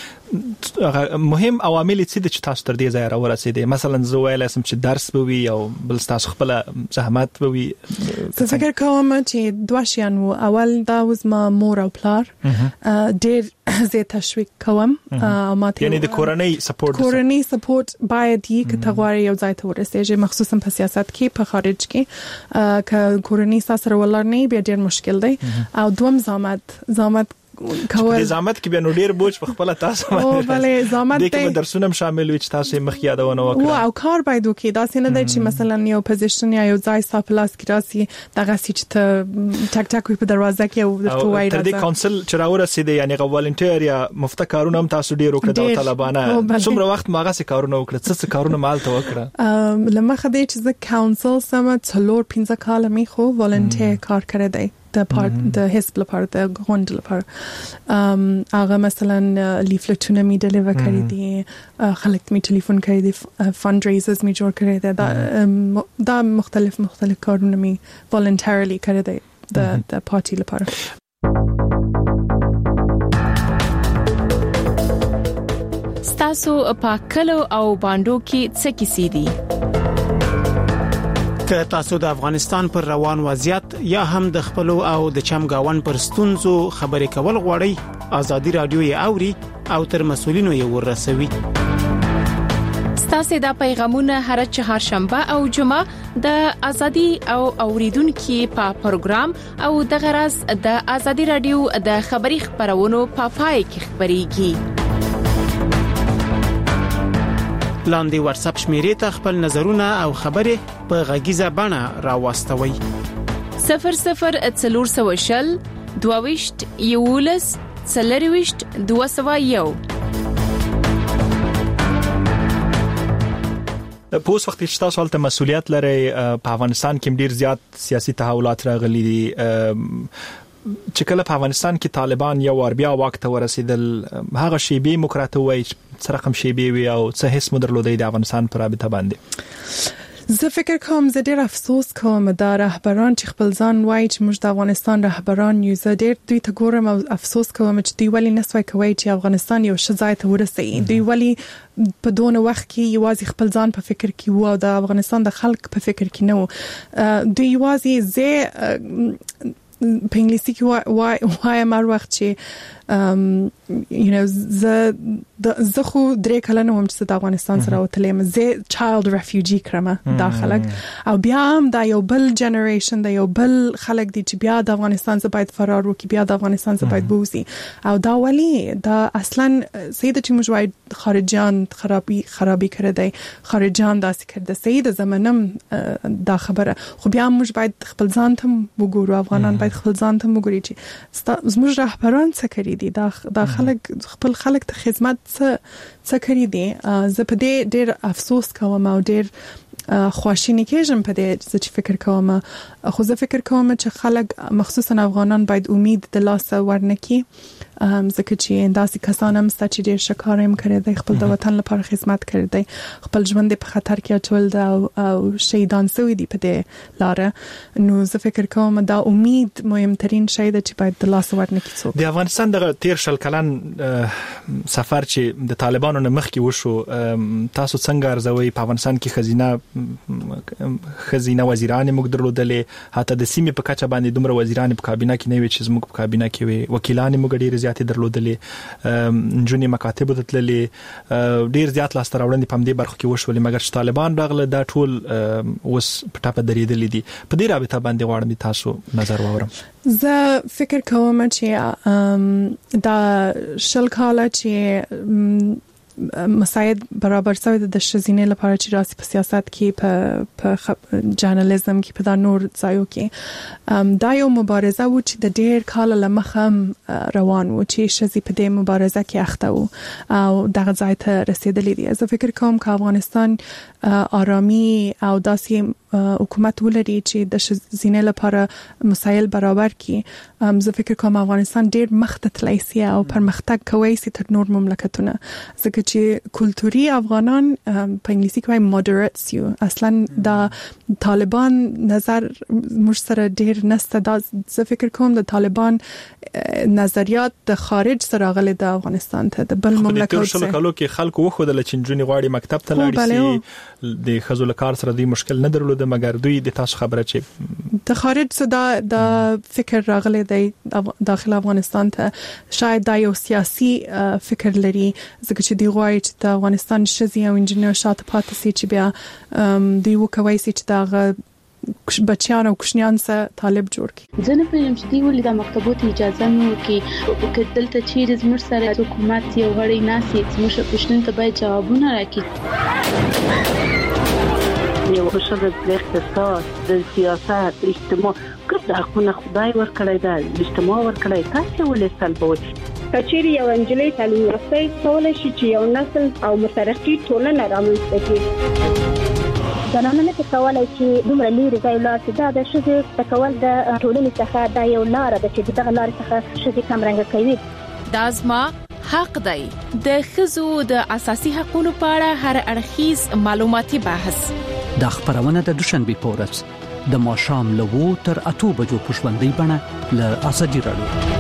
مهم عوامل څه دي چې تاسو تر دې ځای راورسېدئ مثلا زه ویلی سم چې درس به وي او بل تاسو خپله زحمت به وي زه فکر کوم چې دوه شیان وو اول دا و زما مور او پلار ډېر زه تشویق کوم یعنی د کورنۍ سپورټ کورنۍ سپورټ باید یې که ته غواړې یو ځای ته ورسېږې مخصوصا په سیاست کې په خارج کې که کورنۍ ستا سره ولاړ نه بیا ډېر مشکل دی او دوم زحمت زحمت کول زحمت کې بیا نو ډیر بوج په خپل تاسو او بلې زحمت دی کې درسونه شامل وي چې تاسو مخ یادونه وکړه او کار باید وکړي دا څنګه دی چې مثلا یو پوزیشن یا یو ځای ستا په لاس کې راسي دغه چې ته ټک ټک په دروازه کې او درته وایي تر دې کونسل چې راورسېدې یعنی غوالنټیر یا مفته کارونه هم تاسو ډیر وکړه د طالبانه څومره وخت ماغه سي کارونه وکړه څه څه کارونه مالته وکړه لمخه دی چې زه کونسل سم څلور پنځه کال می خو والنټیر کار کړی دی د پارت د حزب لپاره د غونډ لپاره هغه مثلا لیفلټونه می ډیلیور کړی دي خلک می ټلیفون کړی دي فند ریزرز می جوړ کړی دي دا دا مختلف مختلف کارونه می والنټریلی کړی دي د د پارټي لپاره ستاسو په کلو او باندو کې څه کیسې دي که تاسو د افغانستان پر روان وضعیت یا هم د خپل او د چمګاون پر ستونزو خبرې کول غواړئ ازادي رادیو یې اوري او تر مسولینو یې ورسوي ستاسو د پیغامونه هر چهارشنبه او جمعه د ازادي او اوریدونکو په پروګرام او د غرض د ازادي رادیو د خبري خبرونو په پای کې خبريږي لاندې واتس اپ شمیرې ته خپل نظرونه او خبرې په غږیزه بڼه راوستوي صفر صفر څلور سوه شل دوه ویشت یولس څلور ویشت دوه سوه یو په اوس وخت کې تاسو هلته مسؤلیت لرئ په افغانستان کې ډیر زیات سیاسي تحولات راغلي دي چې کله په افغانستان کې طالبان یو ور بیا وخت ورسېدل هغه شیبې مکرته وای څه رقم شیبې وي او څه هیڅ مدرلودي د افغانستان پر رابطه باندې زه فکر کوم زه ډیر افسوس کوم دا رهبران چې خپل ځان وایي چې موږ د افغانستان رهبران یو زه ډیر دوی ته ګورم او افسوس کوم چې دوی ولی نسوي کوي چې افغانستان یو ښه ځای ته ورسېږي دوی ولی په دونه وخت کې یوازې خپل ځان په فکر کې وو او د افغانستان د خلک په فکر کې نه وو دوی یوازې زه په انګلیسي کې وای وای مر وخت چې you know ز زه خو درې کلنه وم چې د افغانستان سره وتلم زه چایلد ریفیوجی کړم داخلك او بیا هم دا یو بل جنریشن دا یو بل خلک دي چې بیا د افغانستان څخه باید فرار وکړي بیا د افغانستان څخه باید بوزي او دا ولی دا اصلا سید چې موږ وای خارجيان خرابي خرابي کړی دی خارجيان داسې کړی سید زمانم دا خبره خو بیا موږ باید خپل ځان ته وګورو افغانان باید خپل ځان ته وګوري چې زموږ رهبران څه کوي دي دا دا خلک خپل خلک ته خدمت څه څه کوي دي زه په دې ډېر افسوس کوم او ډېر خواشینی کېږم په دې چې فکر کوم خو زه فکر کوم چې خلک مخصوصا افغانان باید امید د لاسه ورنکي ځکه چې انداسي کسان هم ست چې ډېر شکار هم کړی دی خپل د وطن لپاره خدمت کړی دی خپل ژوند په خطر کې اچول دا او شهیدان شوي دي په دې لاره نو زه فکر کوم دا امید مهمترین شی ده چې باید د لاسه ورنکي څوک د افغانستان د تیر شل کلن سفر چې د طالبانو نه مخکې وشو تاسو څنګه ارزوي په افغانستان کې خزینه خزینه وزیران موږ درلودلې حتی د سیمې په کچه باندې دومره وزیران په کابینه کې نه وي چې زموږ په کابینه کې وي وکیلان موږ ډېر زیاتې درلودلې جونې مکاتب دتللې ډېر زیات لاس تراوړندې په دې برخو کې وشولې مګر چې طالبان راغله دا ټول اوس په ټاپه درېدلې دي په دې رابطه باندې غواړم تاسو نظر واورم زه فکر کوم چې دا شل کاله چې مساعد برابر شوی د شزینې لپاره چې راسي په سیاست کې په په جرنالیزم کې په دا نور ځایو کې دا یو مبارزه و چې د ډېر کال لمخه روان و چې شزي په دې مبارزه کې اخته و او دغه ځای ته رسیدلې دي زه فکر کوم چې افغانستان آرامي او داسې حکومت ولري چې د شزینې لپاره مسایل برابر کړي زه فکر کوم افغانستان ډېر مخته تللی سي او پرمختګ کوي سي تر نور مملکتونه ځکه چې کلتوري افغانان په انګلیسي کې وايي مودریټس یو اصلا دا طالبان نظر موږ سره ډېر نسته دا زه فکر کوم د طالبان نظریات د خارج سره غلي د افغانستان ته د بل مملکت سره کلو کې خلکو وخدل چې جونی غواړي مکتب ته لاړ شي د خزو لکار سره د مشکل نه درلود مګر دوی د تاسو خبره چې د خارج صدا د فکر راغلي دی داخل افغانستان ته شاید دا یو سیاسي فکر لري ځکه چې دی غواړي چې د افغانستان شزي او انجنیر شاته پاتې سي چې بیا دی وکوي چې دا بچیان او کوشنیان سره طالب جوړ کړي ځنه په یم چې دی ولې د مکتبونو اجازه مو کې کتلته چې زموږ سره حکومت یو غړي ناسي زموږ پښتون ته باید جوابونه راکړي یو خشب د اقتصاد د سیاست اجتماع کله د خپل خدای ورکړی دا اجتماع ورکړی تاسو ولې سلبوي کچېری یو انجلۍ تعلیم یافته کولای شي چې یو نسل او مترقي ټولنه رامنځته کړي زنانه نه کولای چې دومره لري ځای لاس دا د شذ تکول د ټولنې څخه دا یو لار ده چې دغه لار څخه شذ کم رنګ کوي دا زما حق دی د خزو د اساسي حقوقو په اړه هر اړخیز معلوماتي بحث د خبرونه د دوشنبه په ورځ د ماښام له وو تر اته بجو په شوندۍ بڼه له اساسي راډیو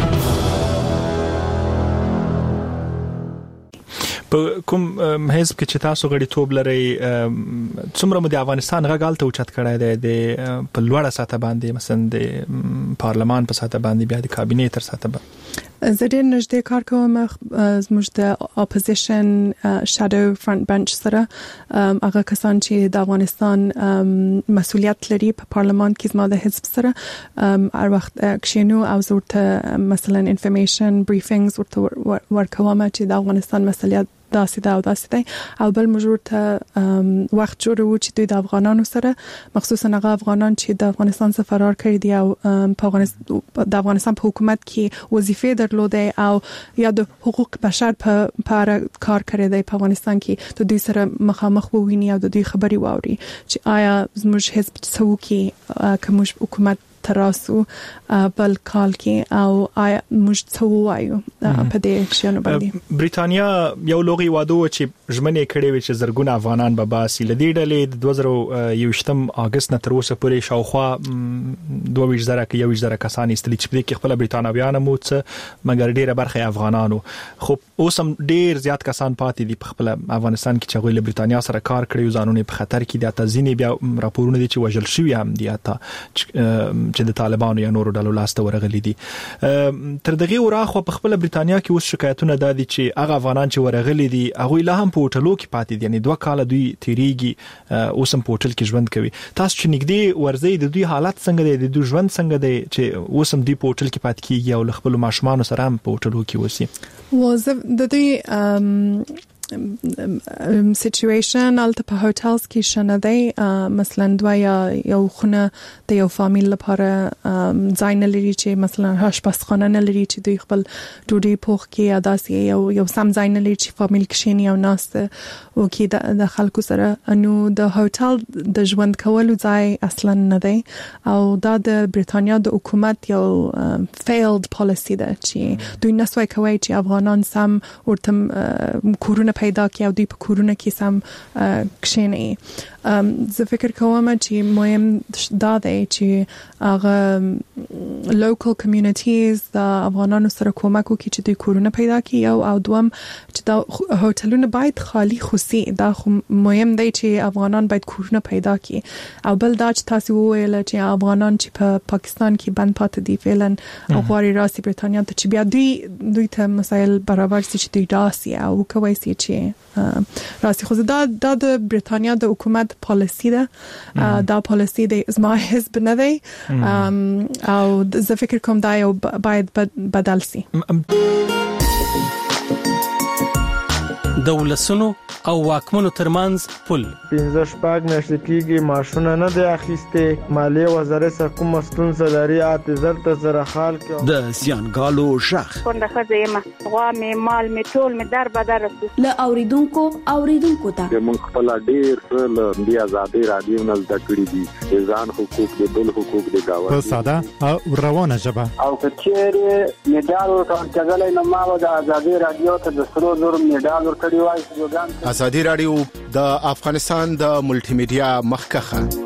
په کوم حزب کې چې تاسو غړي توب لري څومره مو د افغانستان غږال ته اوچت کړای دی د په لوړه ساته باندې مثلا د پارلمان په ساته باندې بیا د کابینې تر ساته باندې زه ډېر نږدې کار کوم زموږ د اپوزیشن شادو فرنٹ بنچ سره هغه کسان چې د افغانستان مسؤلیت لري په پارلمان کې زما د حزب سره هر وخت کښینو او ورته مثلا انفارمیشن بریفینګز ورته ورکوم چې د افغانستان مسؤلیت داسې دا او داسې دی او بل موږ ته وخت جوړو چې دوی د افغانانو سره مخصوصا هغه افغانان چې د افغانستان څخه فرار کړي دي او په افغانستان د افغانستان په حکومت کې وظیفې درلودې او یا د حقوق بشر په اړه کار کړی دی په افغانستان کې د دوی سره مخامخ وویني او د دوی خبري واوري چې آیا زموږ حزب څه کوي کوم حکومت تراسو بل کال کې او آیا موږ څه وایو په دې شنو باندې بریټانیا یو لوغي واده چې ژمنې کړې وي چې زرګونه افغانان به باسي لدی ډلې د دوه زره یوشتم اگست نه تر اوسه پورې شاوخوا دوه ویشت زره کې یو ویشت زره کسان استلی چې په دې کې خپل بریټانویان مو څه مګر ډیره برخه افغانانو خو اوس هم ډیر زیات کسان پاتې دي په خپل افغانستان کې چې غوښله بریټانیا سره کار کړی ځانونه په خطر کې دي تاسو بیا راپورونه دي چې وژل شوی هم دي تا چې د طالبانو یا نورو ډلو لاس ته ورغلي دي. تر دغه وراخه په خپل برتانیا کې اوس شکایتونه دادي چې هغه افغانان چې ورغلي دي هغه لا هم په هوټلو کې پاتې دي، یعنی دوه کال دوی تیریږي اوس هم په هوټل کې ژوند کوي. تاسو چې نږدې ورځي د دوی حالت څنګه دی، د دوی ژوند څنګه دی چې اوس هم دوی په هوټل کې پاتې کیږي او خپل ماشومان سره هم په هوټلو کې وسی؟ وظیفه د دوی سچویشن الته په هوټلز کې شنه دی، مثلا دوه یا یو خونه د یو فامیل لپاره ځای نه لري چې مثلا آشپزخانه نه لري چې دوی خپل ډوډۍ پوخ کړي، یا داسې یو یو سم ځای نه لري چې فامیل کښېني او ناسته وکړي د خلکو سره. نو د هوټل د ژوند کولو ځای اصلا نه دی او دا د برتانیا د حکومت یو فیلډ پالیسی ده چې دوی نسوي کوي چې افغانان سم ورته کورونه پیدا کی او دوی په کورونه کې سم کښېني. زه فکر کوم چې مهم دا دی چې هغه لوکل کمیونټیز د افغانانو سره کومک وکړي چې دوی کورونه پیدا کړي، یو او دوم چې دا هوټلونه باید خالی خوسي، دا خو مهم دی چې افغانان باید کورونه پیدا کړي. او بل دا چې تاسو وویل چې افغانان چې په پا پاکستان کې بند پاتې دي فعلا او غواړي راسي برتانیا ته چې بیا دوی دوی ته مسایل برابر سي چې دوی راسي او کوي سي چې راسي. خو دا د برتانیا د حکومت پالیسی ده، دا پالیسی د زما حزب نه دی او زه فکر کوم دا یو باید بدل سي. د ولسونو او واکمنو ترمنځ پل پنځه شپږ میاشتې کېږي معاشونه نه دی اخیستې، مالیې وزارت سره کومه ستونزه لري، اته زر ته زره خال کې د سیانګالو شخ څنګه خځه یم غوا مې مال مې ټول مې در بدر له اوریدونکو اوریدونکو ته موږ خپل ډیر له بیا آزادي رادیو نه زده کړی دي، ځان حقوق دي بل حقوق دي گاوه په ساده او روانه ژبه. او کچېر میډال ورته کېدلای نو ما د آزادي رادیو ته د سرو زر میډال ورکړی وای. آزادي رادیو د افغانستان د ملټي میډیا مخکخه.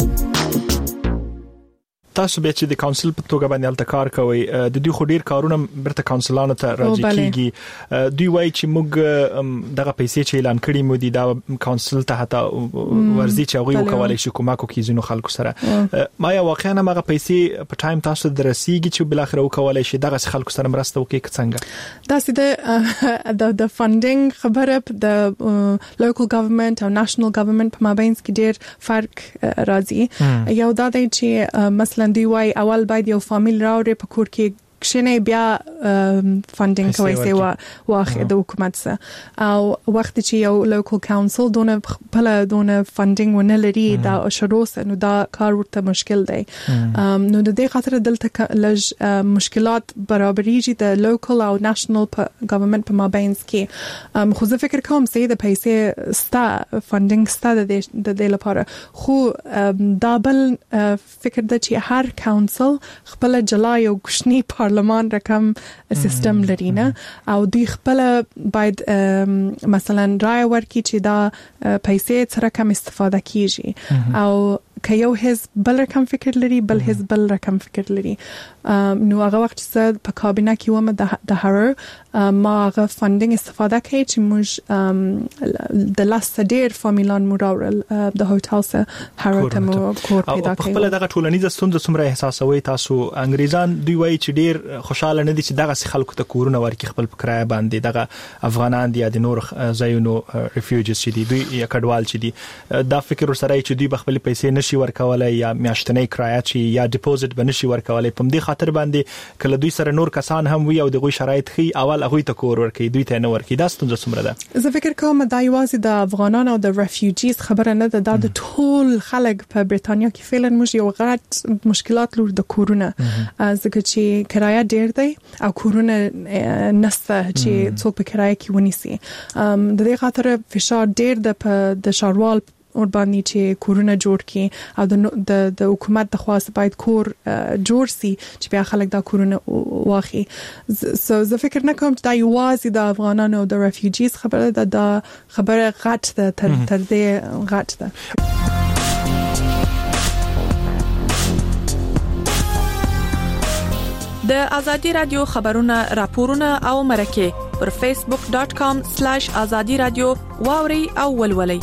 تاسو به چې د کونسل په توګه باندې الته کار کوي، د دوی خو ډیر کارونه برته کونسلانو ته راځي کیږي. دوی وایي چې موږ دغه پیسې چې اعلان کړی مو دي دا کونسل ته حتی ورزي چې هغه وکولای شي کومک وکړي ځینو خلکو سره. ما یا واقعا هغه پیسې په ټایم تاسو درسیږي چې بل اخر وکولای شي دغه خلکو سره مرسته وکړي څنګه؟ دا سید د د فاندینګ خبره د لوکل ګورنمنت او نېشنل ګورنمنت په مابین کې ډیر فرق راځي. یو دا دی چې مثلا دی وای اول باید یو فامیل راوړي په کور کې کښینه بیا فاندینګ کوي سي واخه د حکومت سره، او وخت چې یو لوکل کونسل دونه بل دونه فاندینګ ونه لري دا شروع نو دا کار ورته مشکل دی. نو د دې خاطر دلته لږ مشکلات برابرېږي د لوکل او نېشنل ګورنمنت په مابین کې. خو زه فکر کوم چې د پیسې ستا فاندینګ ستا د دې لپاره، خو دا بل فکر د چې هر کونسل خپل جلا یو کوچنی پارلمان رقم سیستم لري نه، او دوی خپل باید مثلا رای ورکړي چې دا پیسې سره کم استفاده کیږي، او که یو حزب بل رقم فکر لري بل حزب بل رقم فکر لري. نو هغه وخت چې په کابینه کې ومه د هر ما هغه فاندینګ استفاده کوي چې موږ د لاس ډیر فامیلان مو راوړل د هوټل سره هر ته مو کور پیدا کړی. خپل دغه ټولنیزه ستونزه څومره احساسوي تاسو؟ انګریزان دوی وایي چې ډیر خوشاله نه دي چې دغه خلکو ته کورونه ورکړي خپل په کرایه باندې، دغه افغانان دي یا د نور ځایونو ریفیوجیز چې دي دوی یا کډوال چې دي، دا فکر سره چې دوی خپل پیسې نشي ورکولای یا میاشتنی کرایه چې یا ډیپوزټ بنشي ورکولای، په دې خاطر باندې کله دوی سره نور کسان هم وي او دغه شرایط خي اول هغه ته کور ورکړي دوی ته نه ورکړي. دا ستونزه څومره ده؟ زه فکر کوم دا یوازې د افغانانو او د ریفیوجیز خبره نه ده، دا د ټول خلک په برتانیا کې فعلا موږ یو غټ مشکلات لور د کورونه، ځکه چې کرایه ډیر دی او کورونه نسته چې څوک په کرایه کې ونیسي. د دې خاطر فشار ډیر د د شاروال اور باندې چې کورونه جوړ کړي او د د حکومت د خواست باید کور جوړ سي چې بیا خلک دا کورونه واخلي. سو زه فکر نه کوم چې دا یوازې د افغانانو او د ریفیوجیز خبره ده، دا خبره غټ ده تر تر دې غټ ده. د ازادي رادیو خبرونه راپورونه او مرکه پر فیسبوک ډاٹ کام سلیش ازادي رادیو واوري او ولولي.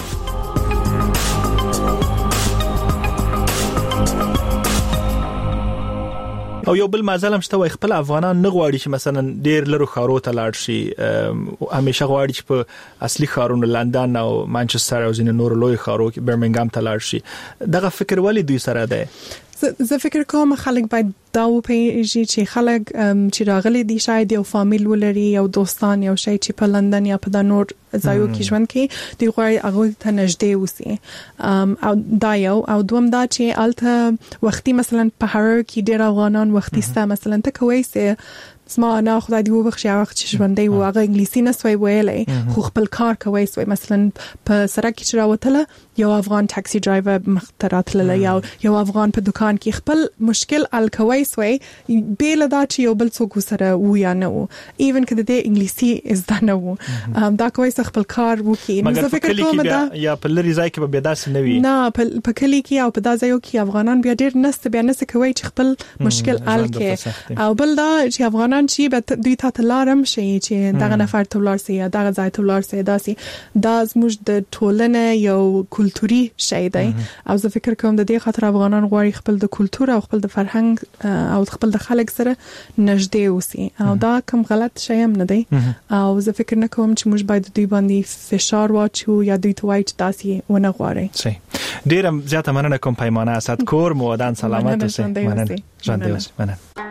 او یو بل مازال هم شته وای خپل افغانان نه غواړي چې مثلا ډیر لرو خارو ته لاړ شي همیشه غواړي چې په اصلي خارونو لندن او مانچستر او ځینې نور لوی خارو کې برمنګام ته لاړ شي دغه فکر ولی دوی سره ده زه فکر کوم خلک باید دا وپیژني چې خلک چې راغلي دي شاید یو فامیل ولري یو دوستان یو شي چې په لندن یا په د نور ځایو کې ژوند کوي دوی غواړي هغه ته نږدې اوسي او دا یو او دوم دا چې الته وختي مثلا په هر کې ډیر افغانان وختي ستا مثلا ته کوي سه سما نه خدای دی وبخښي هغه چې ژوندې و هغه انګلیسي نه سوي ویلې خو خپل کار کوي سوي مثلا په سړک کې راوتله یو افغان ټاکسي ډرایور مختراتله یا یو افغان په دکان کې خپل مشکل ال کوي سوي بیل دا چې یو بل څوک سره و یا نه و ایون کله د انګلیسي از دا نه و دا کوي خپل کار وکي نو زه فکر کوم دا یا په لری ځای کې به داس نه وي نه په کلی کې او په دا ځایو کې افغانان بیا ډیر نست بیا نس کوي چې خپل مشکل ال کې او بل دا چې افغانان چې به دوی ته لارم شي چې دغه نفر ته ولر سي دغه ځای ته ولر سي داسي دا زموږ د ټولنې یو کلتوري شی دی او زه فکر کوم د دې خاطر افغانان غواړي خپل د کلتور او خپل د فرهنګ او خپل د خلک سره نږدې اوسي او دا کوم غلط شی هم نه دی او زه فکر نه کوم چې موږ باید دوی باندې فشار واچو یا دوی ته وایي چې داسي ونه غواړي صحیح ډیرم زیاته مننه کوم پیمانه اسد کور مو ودان سلامت اوسئ مننه ژوند اوسئ مننه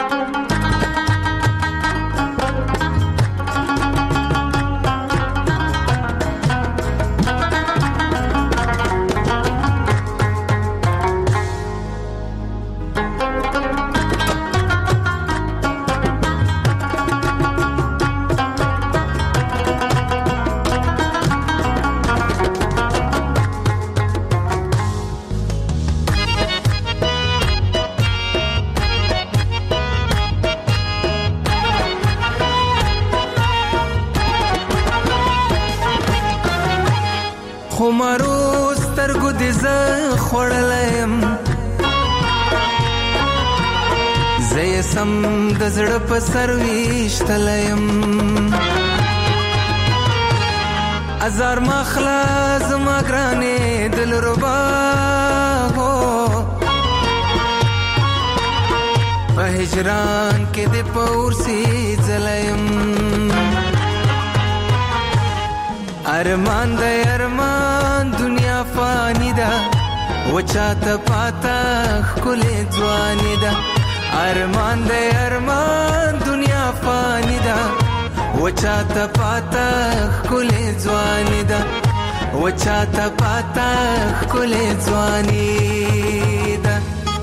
د زړه په سرويش تلیم ازار مخلا زما ګرانې دل ربا هو په هجران کې د پورسي زلیم ارمان د ارمان دنیا فانی ده وچاته پاتا خلې ځواني ده ارمان دے ارمان دنیا فانی دا وچاتا پاتا خلے ځوانی دا وچاتا پاتا خلے ځوانی دا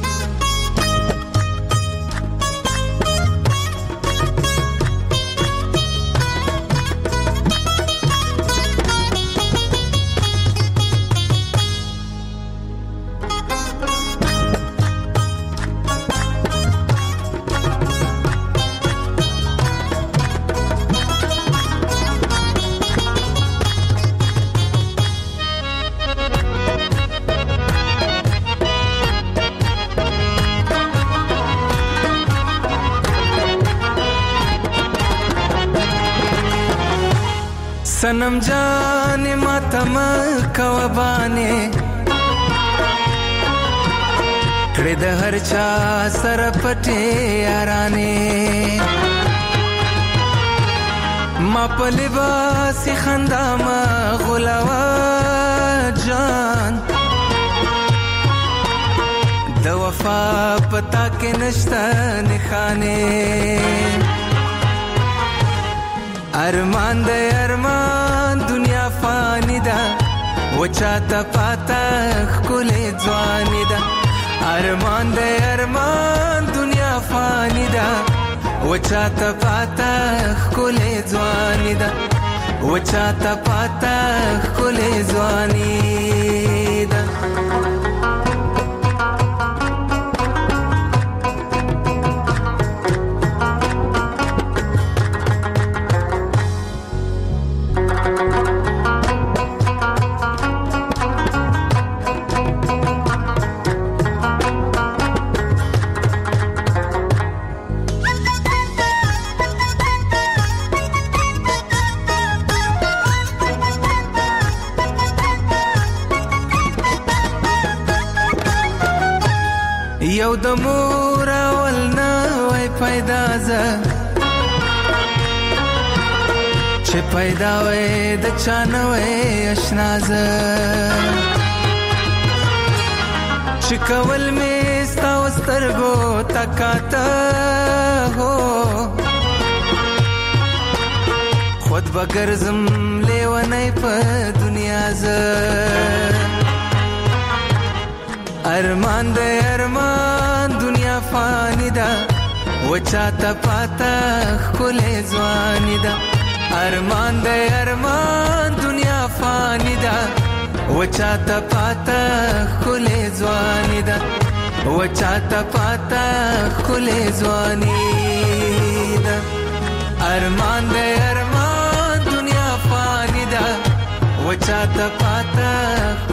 सनम जाने मातम कवबाने कड़े द हर चा सर पटे याराने मा पलिबासी खंदा मा गुलावा जान द वफा पता के नश्ता निखाने ارمان د ارمان دنیا فانی ده وچاته پاتا خلې ځواني ده ارمان د ارمان دنیا فانی ده وچاته پاتا خلې ځواني ده وچاته پاتا خلې ځواني ده یو د مور ولنا وای پیدا ز چې پیدا وې د چانوې آشنا ز چې کول می ستا وسترګو تکاته هو خود بګرزم لیونی په دنیا ز ارمان د ارمان دنیا فانی دا وچاته پاتا خله ځواني دا ارمان د ارمان دنیا فانی دا وچاته پاتا خله ځواني دا وچاته پاتا خله ځواني دا ارمان د ارمان دنیا فانی دا وچاته پاتا